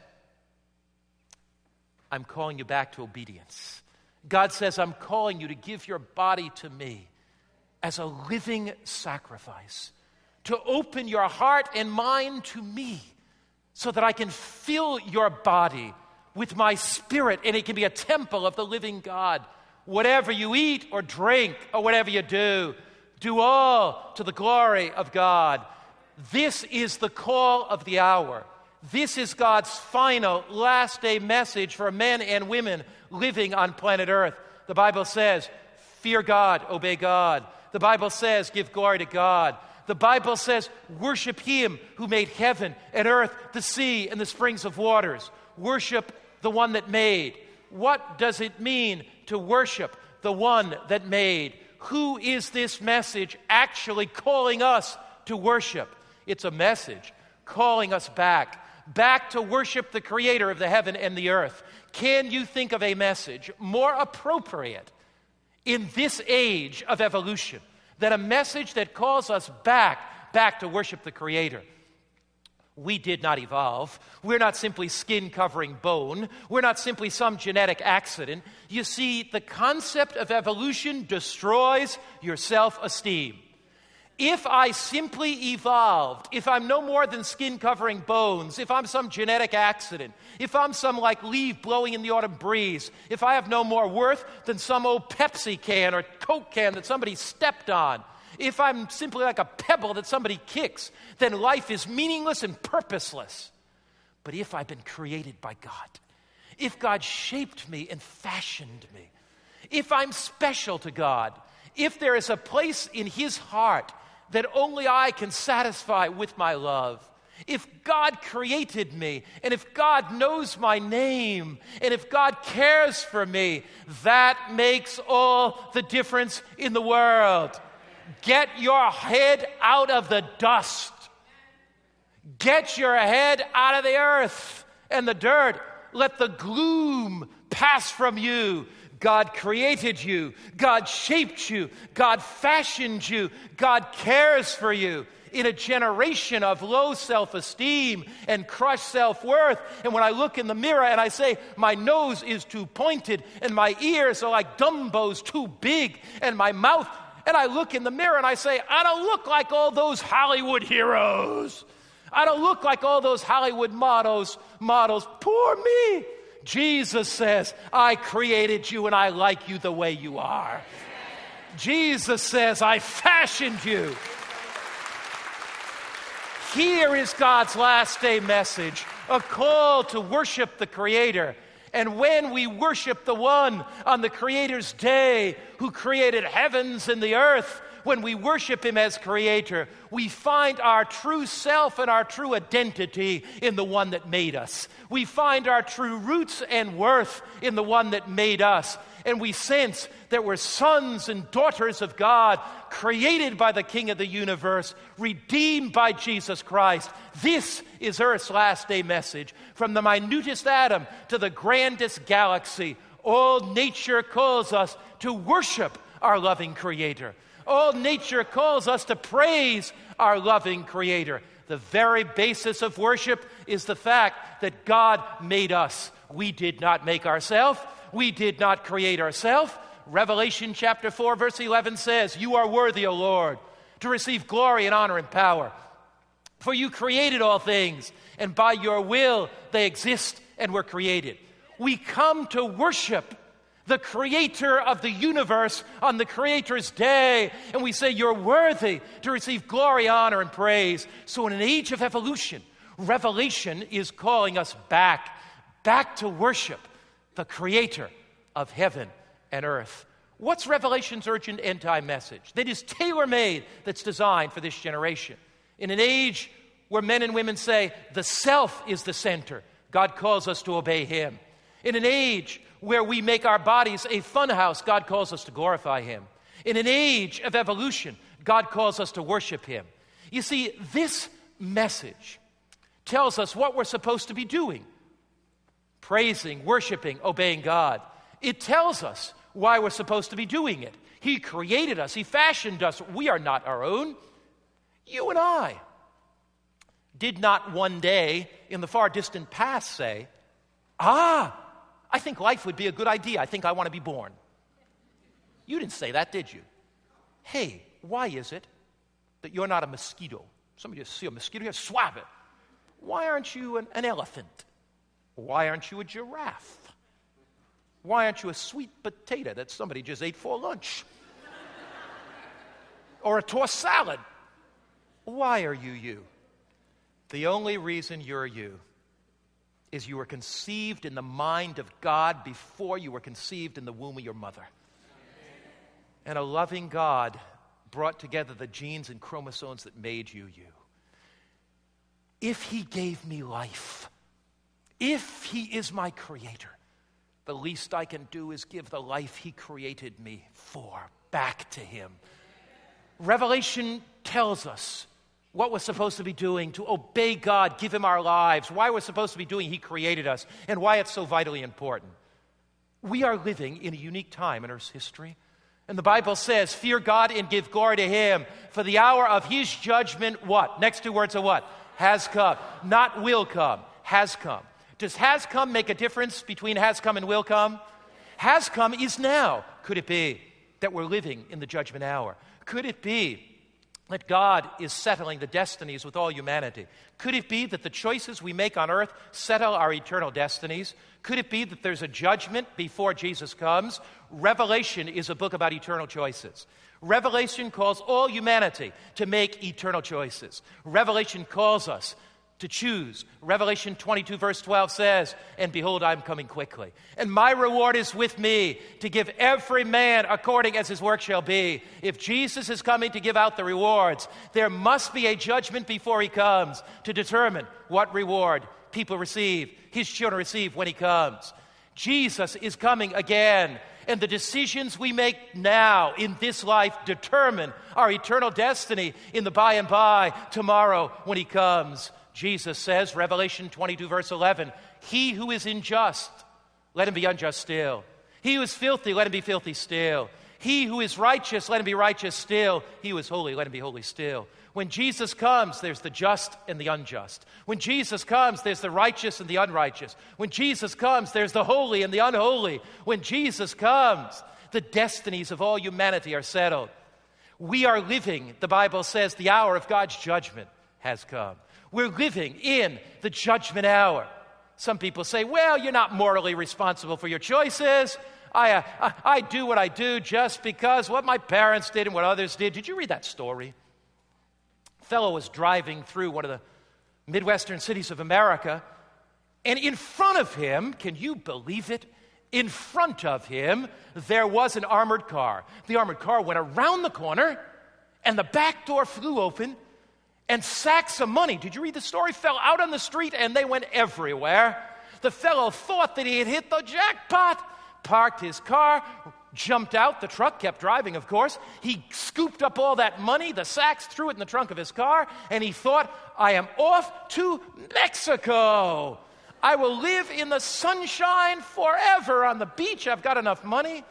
I'm calling you back to obedience. God says, I'm calling you to give your body to me as a living sacrifice, to open your heart and mind to me so that I can fill your body with my spirit and it can be a temple of the living God. Whatever you eat or drink or whatever you do, do all to the glory of God. This is the call of the hour. This is God's final last day message for men and women living on planet Earth. The Bible says, fear God, obey God. The Bible says, give glory to God. The Bible says, worship Him who made heaven and earth, the sea, and the springs of waters. Worship the one that made. What does it mean to worship the one that made? Who is this message actually calling us to worship? It's a message calling us back to worship the Creator of the heaven and the earth. Can you think of a message more appropriate in this age of evolution than a message that calls us back to worship the Creator? We did not evolve. We're not simply skin covering bone. We're not simply some genetic accident. You see, the concept of evolution destroys your self-esteem. If I simply evolved, if I'm no more than skin covering bones, if I'm some genetic accident, if I'm some like leaf blowing in the autumn breeze, if I have no more worth than some old Pepsi can or Coke can that somebody stepped on, if I'm simply like a pebble that somebody kicks, then life is meaningless and purposeless. But if I've been created by God, if God shaped me and fashioned me, if I'm special to God, if there is a place in His heart that only I can satisfy with my love, if God created me, and if God knows my name, and if God cares for me, that makes all the difference in the world. Get your head out of the dust. Get your head out of the earth and the dirt. Let the gloom pass from you. God created you. God shaped you. God fashioned you. God cares for you. In a generation of low self-esteem and crushed self-worth, and when I look in the mirror and I say, my nose is too pointed, and my ears are like Dumbo's too big, and my mouth, and I look in the mirror and I say, I don't look like all those Hollywood heroes. I don't look like all those Hollywood models. Poor me. Jesus says, I created you and I like you the way you are. Jesus says, I fashioned you. Here is God's last day message, a call to worship the Creator. And when we worship the one on the Creator's day who created heavens and the earth, when we worship Him as Creator, we find our true self and our true identity in the one that made us. We find our true roots and worth in the one that made us. And we sense that we're sons and daughters of God, created by the King of the universe, redeemed by Jesus Christ. This is Earth's last day message. From the minutest atom to the grandest galaxy, all nature calls us to worship our loving Creator. All nature calls us to praise our loving Creator. The very basis of worship is the fact that God made us. We did not make ourselves. We did not create ourselves. Revelation chapter 4, verse 11 says, "You are worthy, O Lord, to receive glory and honor and power. For you created all things, and by your will they exist and were created." We come to worship the creator of the universe on the creator's day, and we say, "You're worthy to receive glory, honor, and praise." So in an age of evolution, Revelation is calling us back to worship the creator of heaven and earth. What's Revelation's urgent end-time message? That is tailor-made, that's designed for this generation. In an age where men and women say the self is the center, God calls us to obey him. In an age where we make our bodies a funhouse, God calls us to glorify him. In an age of evolution, God calls us to worship him. You see, this message tells us what we're supposed to be doing: praising, worshiping, obeying God. It tells us why we're supposed to be doing it. He created us. He fashioned us. We are not our own. You and I did not one day in the far distant past say, I think life would be a good idea. I think I want to be born. You didn't say that, did you? Hey, why is it that you're not a mosquito? Somebody just see a mosquito here, swab it. Why aren't you an elephant? Why aren't you a giraffe? Why aren't you a sweet potato that somebody just ate for lunch? Or a tossed salad? Why are you you? The only reason you're you is you were conceived in the mind of God before you were conceived in the womb of your mother. And a loving God brought together the genes and chromosomes that made you you. If he gave me life, if he is my creator, the least I can do is give the life he created me for back to him. Revelation tells us what we're supposed to be doing to obey God, give him our lives, why we're supposed to be doing, he created us, and why it's so vitally important. We are living in a unique time in Earth's history. And the Bible says, "Fear God and give glory to him, for the hour of his judgment," what? Next two words are what? Has come. Not will come, has come. Does has come make a difference between has come and will come? Has come is now. Could it be that we're living in the judgment hour? Could it be that God is settling the destinies with all humanity? Could it be that the choices we make on earth settle our eternal destinies? Could it be that there's a judgment before Jesus comes? Revelation is a book about eternal choices. Revelation calls all humanity to make eternal choices. Revelation calls us to choose. Revelation 22 verse 12 says, "And behold, I'm coming quickly. And my reward is with me to give every man according as his work shall be." If Jesus is coming to give out the rewards, there must be a judgment before he comes to determine what reward people receive, his children receive when he comes. Jesus is coming again. And the decisions we make now in this life determine our eternal destiny in the by and by, tomorrow when he comes. Jesus says, Revelation 22 verse 11, "He who is unjust, let him be unjust still. He who is filthy, let him be filthy still. He who is righteous, let him be righteous still. He who is holy, let him be holy still." When Jesus comes, there's the just and the unjust. When Jesus comes, there's the righteous and the unrighteous. When Jesus comes, there's the holy and the unholy. When Jesus comes, the destinies of all humanity are settled. We are living, the Bible says, the hour of God's judgment has come. We're living in the judgment hour. Some people say, "Well, you're not morally responsible for your choices. I do what I do just because what my parents did and what others did." Did you read that story? A fellow was driving through one of the Midwestern cities of America, and in front of him, can you believe it? In front of him, there was an armored car. The armored car went around the corner, and the back door flew open, and sacks of money, did you read the story, fell out on the street, and they went everywhere. The fellow thought that he had hit the jackpot, parked his car, jumped out. The truck kept driving, of course. He scooped up all that money, the sacks, threw it in the trunk of his car, and he thought, "I am off to Mexico. I will live in the sunshine forever on the beach. I've got enough money."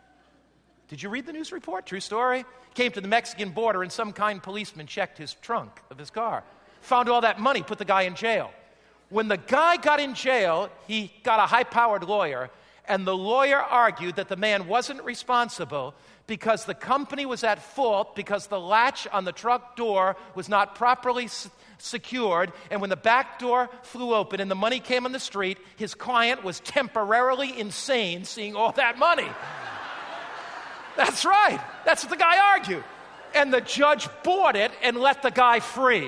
Did you read the news report? True story. Came to the Mexican border, and some kind policeman checked his trunk of his car. found all that money, put the guy in jail. When the guy got in jail, he got a high-powered lawyer, and the lawyer argued that the man wasn't responsible because the company was at fault because the latch on the truck door was not properly secured, and when the back door flew open and the money came on the street, his client was temporarily insane seeing all that money. That's right. That's what the guy argued. And the judge bought it and let the guy free.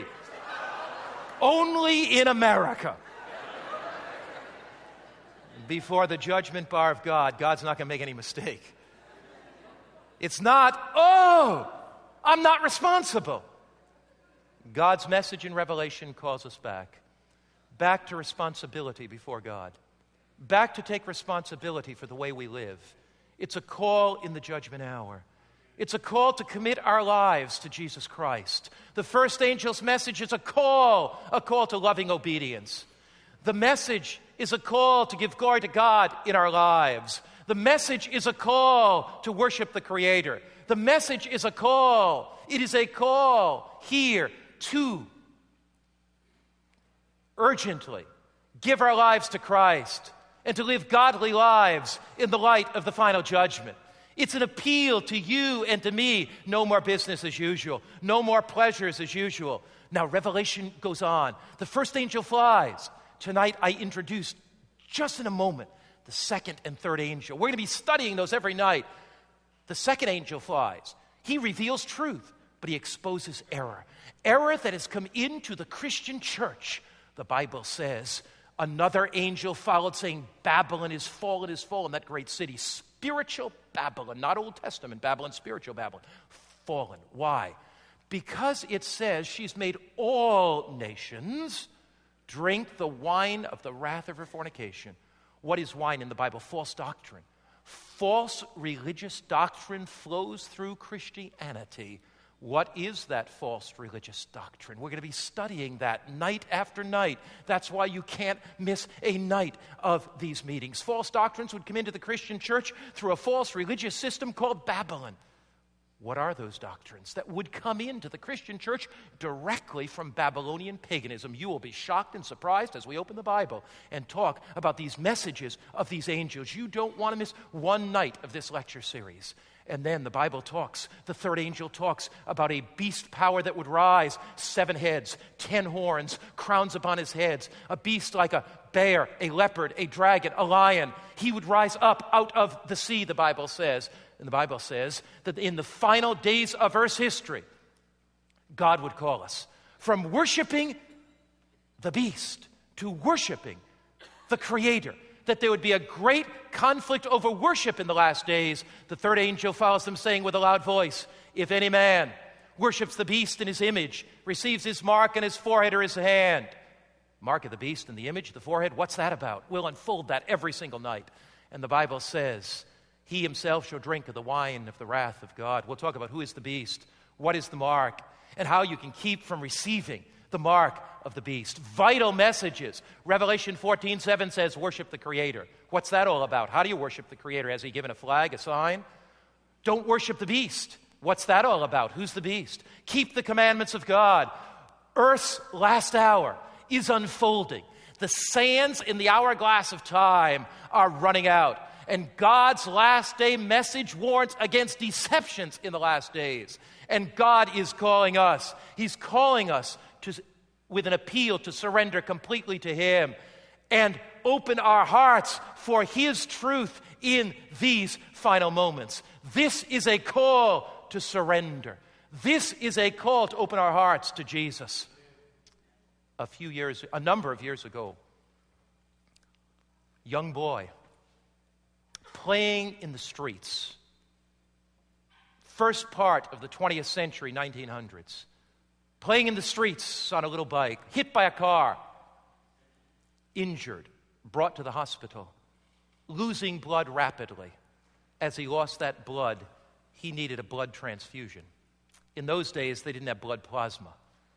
Only in America. Before the judgment bar of God, God's not going to make any mistake. It's not, I'm not responsible. God's message in Revelation calls us back to responsibility before God, back to take responsibility for the way we live. It's a call in the judgment hour. It's a call to commit our lives to Jesus Christ. The first angel's message is a call to loving obedience. The message is a call to give glory to God in our lives. The message is a call to worship the Creator. The message is a call. It is a call here to urgently give our lives to Christ and to live godly lives in the light of the final judgment. It's an appeal to you and to me. No more business as usual. No more pleasures as usual. Now, Revelation goes on. The first angel flies. Tonight, I introduced, just in a moment, the second and third angel. We're going to be studying those every night. The second angel flies. He reveals truth, but he exposes error. Error that has come into the Christian church. The Bible says, another angel followed, saying, Babylon is fallen, that great city. Spiritual Babylon, not Old Testament Babylon, spiritual Babylon. Fallen. Why? Because it says she's made all nations drink the wine of the wrath of her fornication. What is wine in the Bible? False doctrine. False religious doctrine flows through Christianity. What is that false religious doctrine? We're going to be studying that night after night. That's why you can't miss a night of these meetings. False doctrines would come into the Christian church through a false religious system called Babylon. What are those doctrines that would come into the Christian church directly from Babylonian paganism? You will be shocked and surprised as we open the Bible and talk about these messages of these angels. You don't want to miss one night of this lecture series. And then the Bible talks, the third angel talks about a beast power that would rise, 7 heads, 10 horns, crowns upon his heads, a beast like a bear, a leopard, a dragon, a lion. He would rise up out of the sea, the Bible says. And the Bible says that in the final days of Earth's history, God would call us from worshiping the beast to worshiping the Creator. That there would be a great conflict over worship in the last days. The third angel follows them, saying with a loud voice, if any man worships the beast in his image, receives his mark on his forehead or his hand. Mark of the beast in the image, the forehead, what's that about? We'll unfold that every single night. And the Bible says, he himself shall drink of the wine of the wrath of God. We'll talk about who is the beast, what is the mark, and how you can keep from receiving the mark of the beast. Vital messages. Revelation 14:7 says, worship the Creator. What's that all about? How do you worship the Creator? Has he given a flag, a sign? Don't worship the beast. What's that all about? Who's the beast? Keep the commandments of God. Earth's last hour is unfolding. The sands in the hourglass of time are running out. And God's last day message warns against deceptions in the last days. And God is calling us. He's calling us with an appeal to surrender completely to Him and open our hearts for His truth in these final moments. This is a call to surrender. This is a call to open our hearts to Jesus. A number of years ago, young boy playing in the streets, first part of the 20th century, 1900s, playing in the streets on a little bike, hit by a car, injured, brought to the hospital, losing blood rapidly. As he lost that blood, he needed a blood transfusion. In those days, they didn't have blood plasma.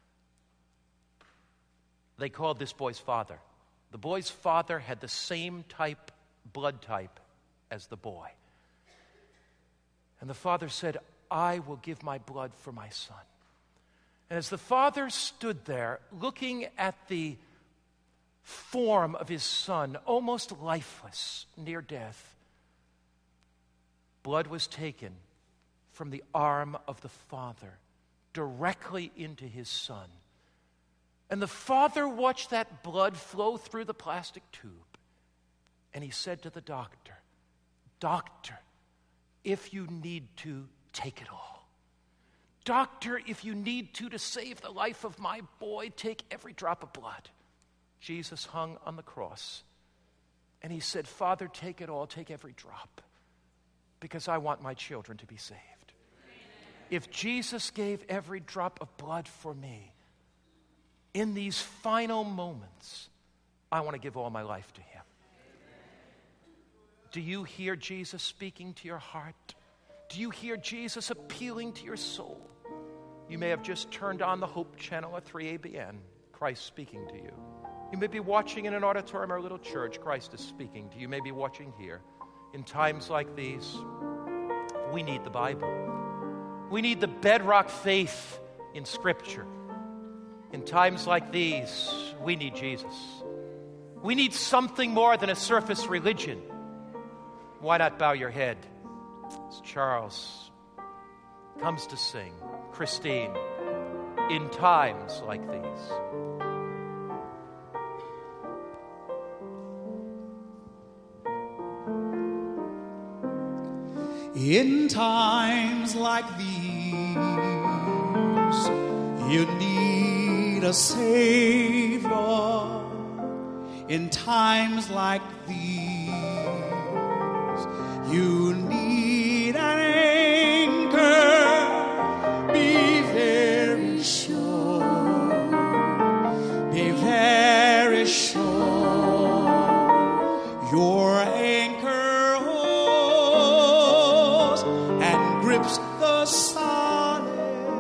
They called this boy's father. The boy's father had the same blood type as the boy. And the father said, I will give my blood for my son. And as the father stood there, looking at the form of his son, almost lifeless, near death, blood was taken from the arm of the father directly into his son. And the father watched that blood flow through the plastic tube. And he said to the doctor, "Doctor, if you need to, take it all. Doctor, if you need to save the life of my boy, take every drop of blood." Jesus hung on the cross. And he said, "Father, take it all, take every drop, because I want my children to be saved." If Jesus gave every drop of blood for me, in these final moments, I want to give all my life to him. Do you hear Jesus speaking to your heart? Do you hear Jesus appealing to your soul? You may have just turned on the Hope Channel at 3 ABN. Christ speaking to you. You may be watching in an auditorium or a little church. Christ is speaking to you. You may be watching here. In times like these, we need the Bible. We need the bedrock faith in Scripture. In times like these, we need Jesus. We need something more than a surface religion. Why not bow your head as Charles comes to sing, Christine, in times like these. In times like these, you need a Savior. In times like these, you need an anchor. Be very sure. Be very sure. Your anchor holds and grips the solid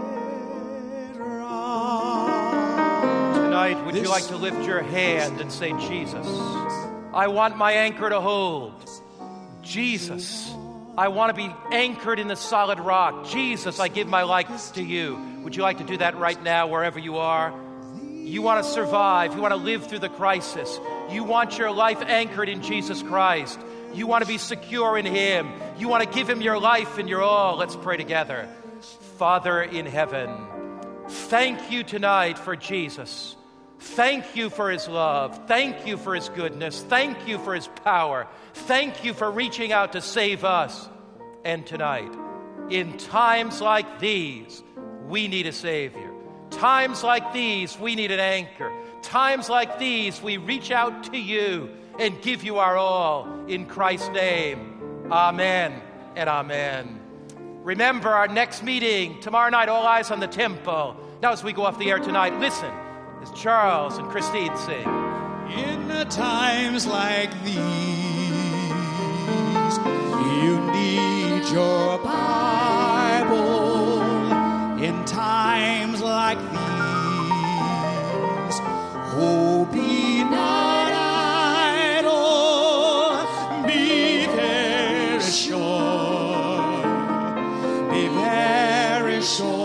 rock. Tonight, would you like to lift your hand and say, "Jesus, I want my anchor to hold. Jesus, I want to be anchored in the solid rock. Jesus, I give my life to you." Would you like to do that right now, wherever you are? You want to survive. You want to live through the crisis. You want your life anchored in Jesus Christ. You want to be secure in Him. You want to give Him your life and your all. Let's pray together. Father in heaven, thank you tonight for Jesus. Thank you for His love. Thank you for His goodness. Thank you for His power. Thank you for reaching out to save us. And tonight, in times like these, we need a Savior. Times like these, we need an anchor. Times like these, we reach out to you and give you our all. In Christ's name, amen and amen. Remember our next meeting tomorrow night, all eyes on the temple. Now as we go off the air tonight, listen as Charles and Christine sing. In times like these, you need your Bible. In times like these, oh, be not idle, be very sure, be very sure.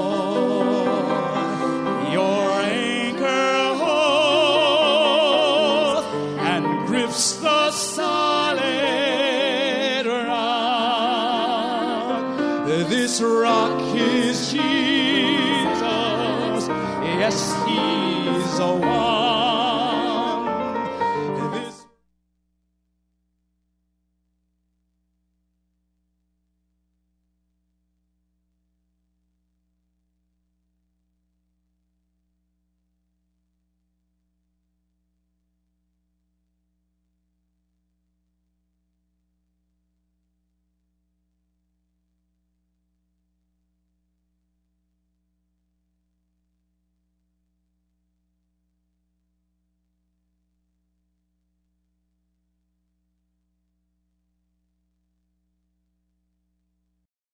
Your anchor holds and grips the solid rock. This rock is Jesus. Yes, He's a one.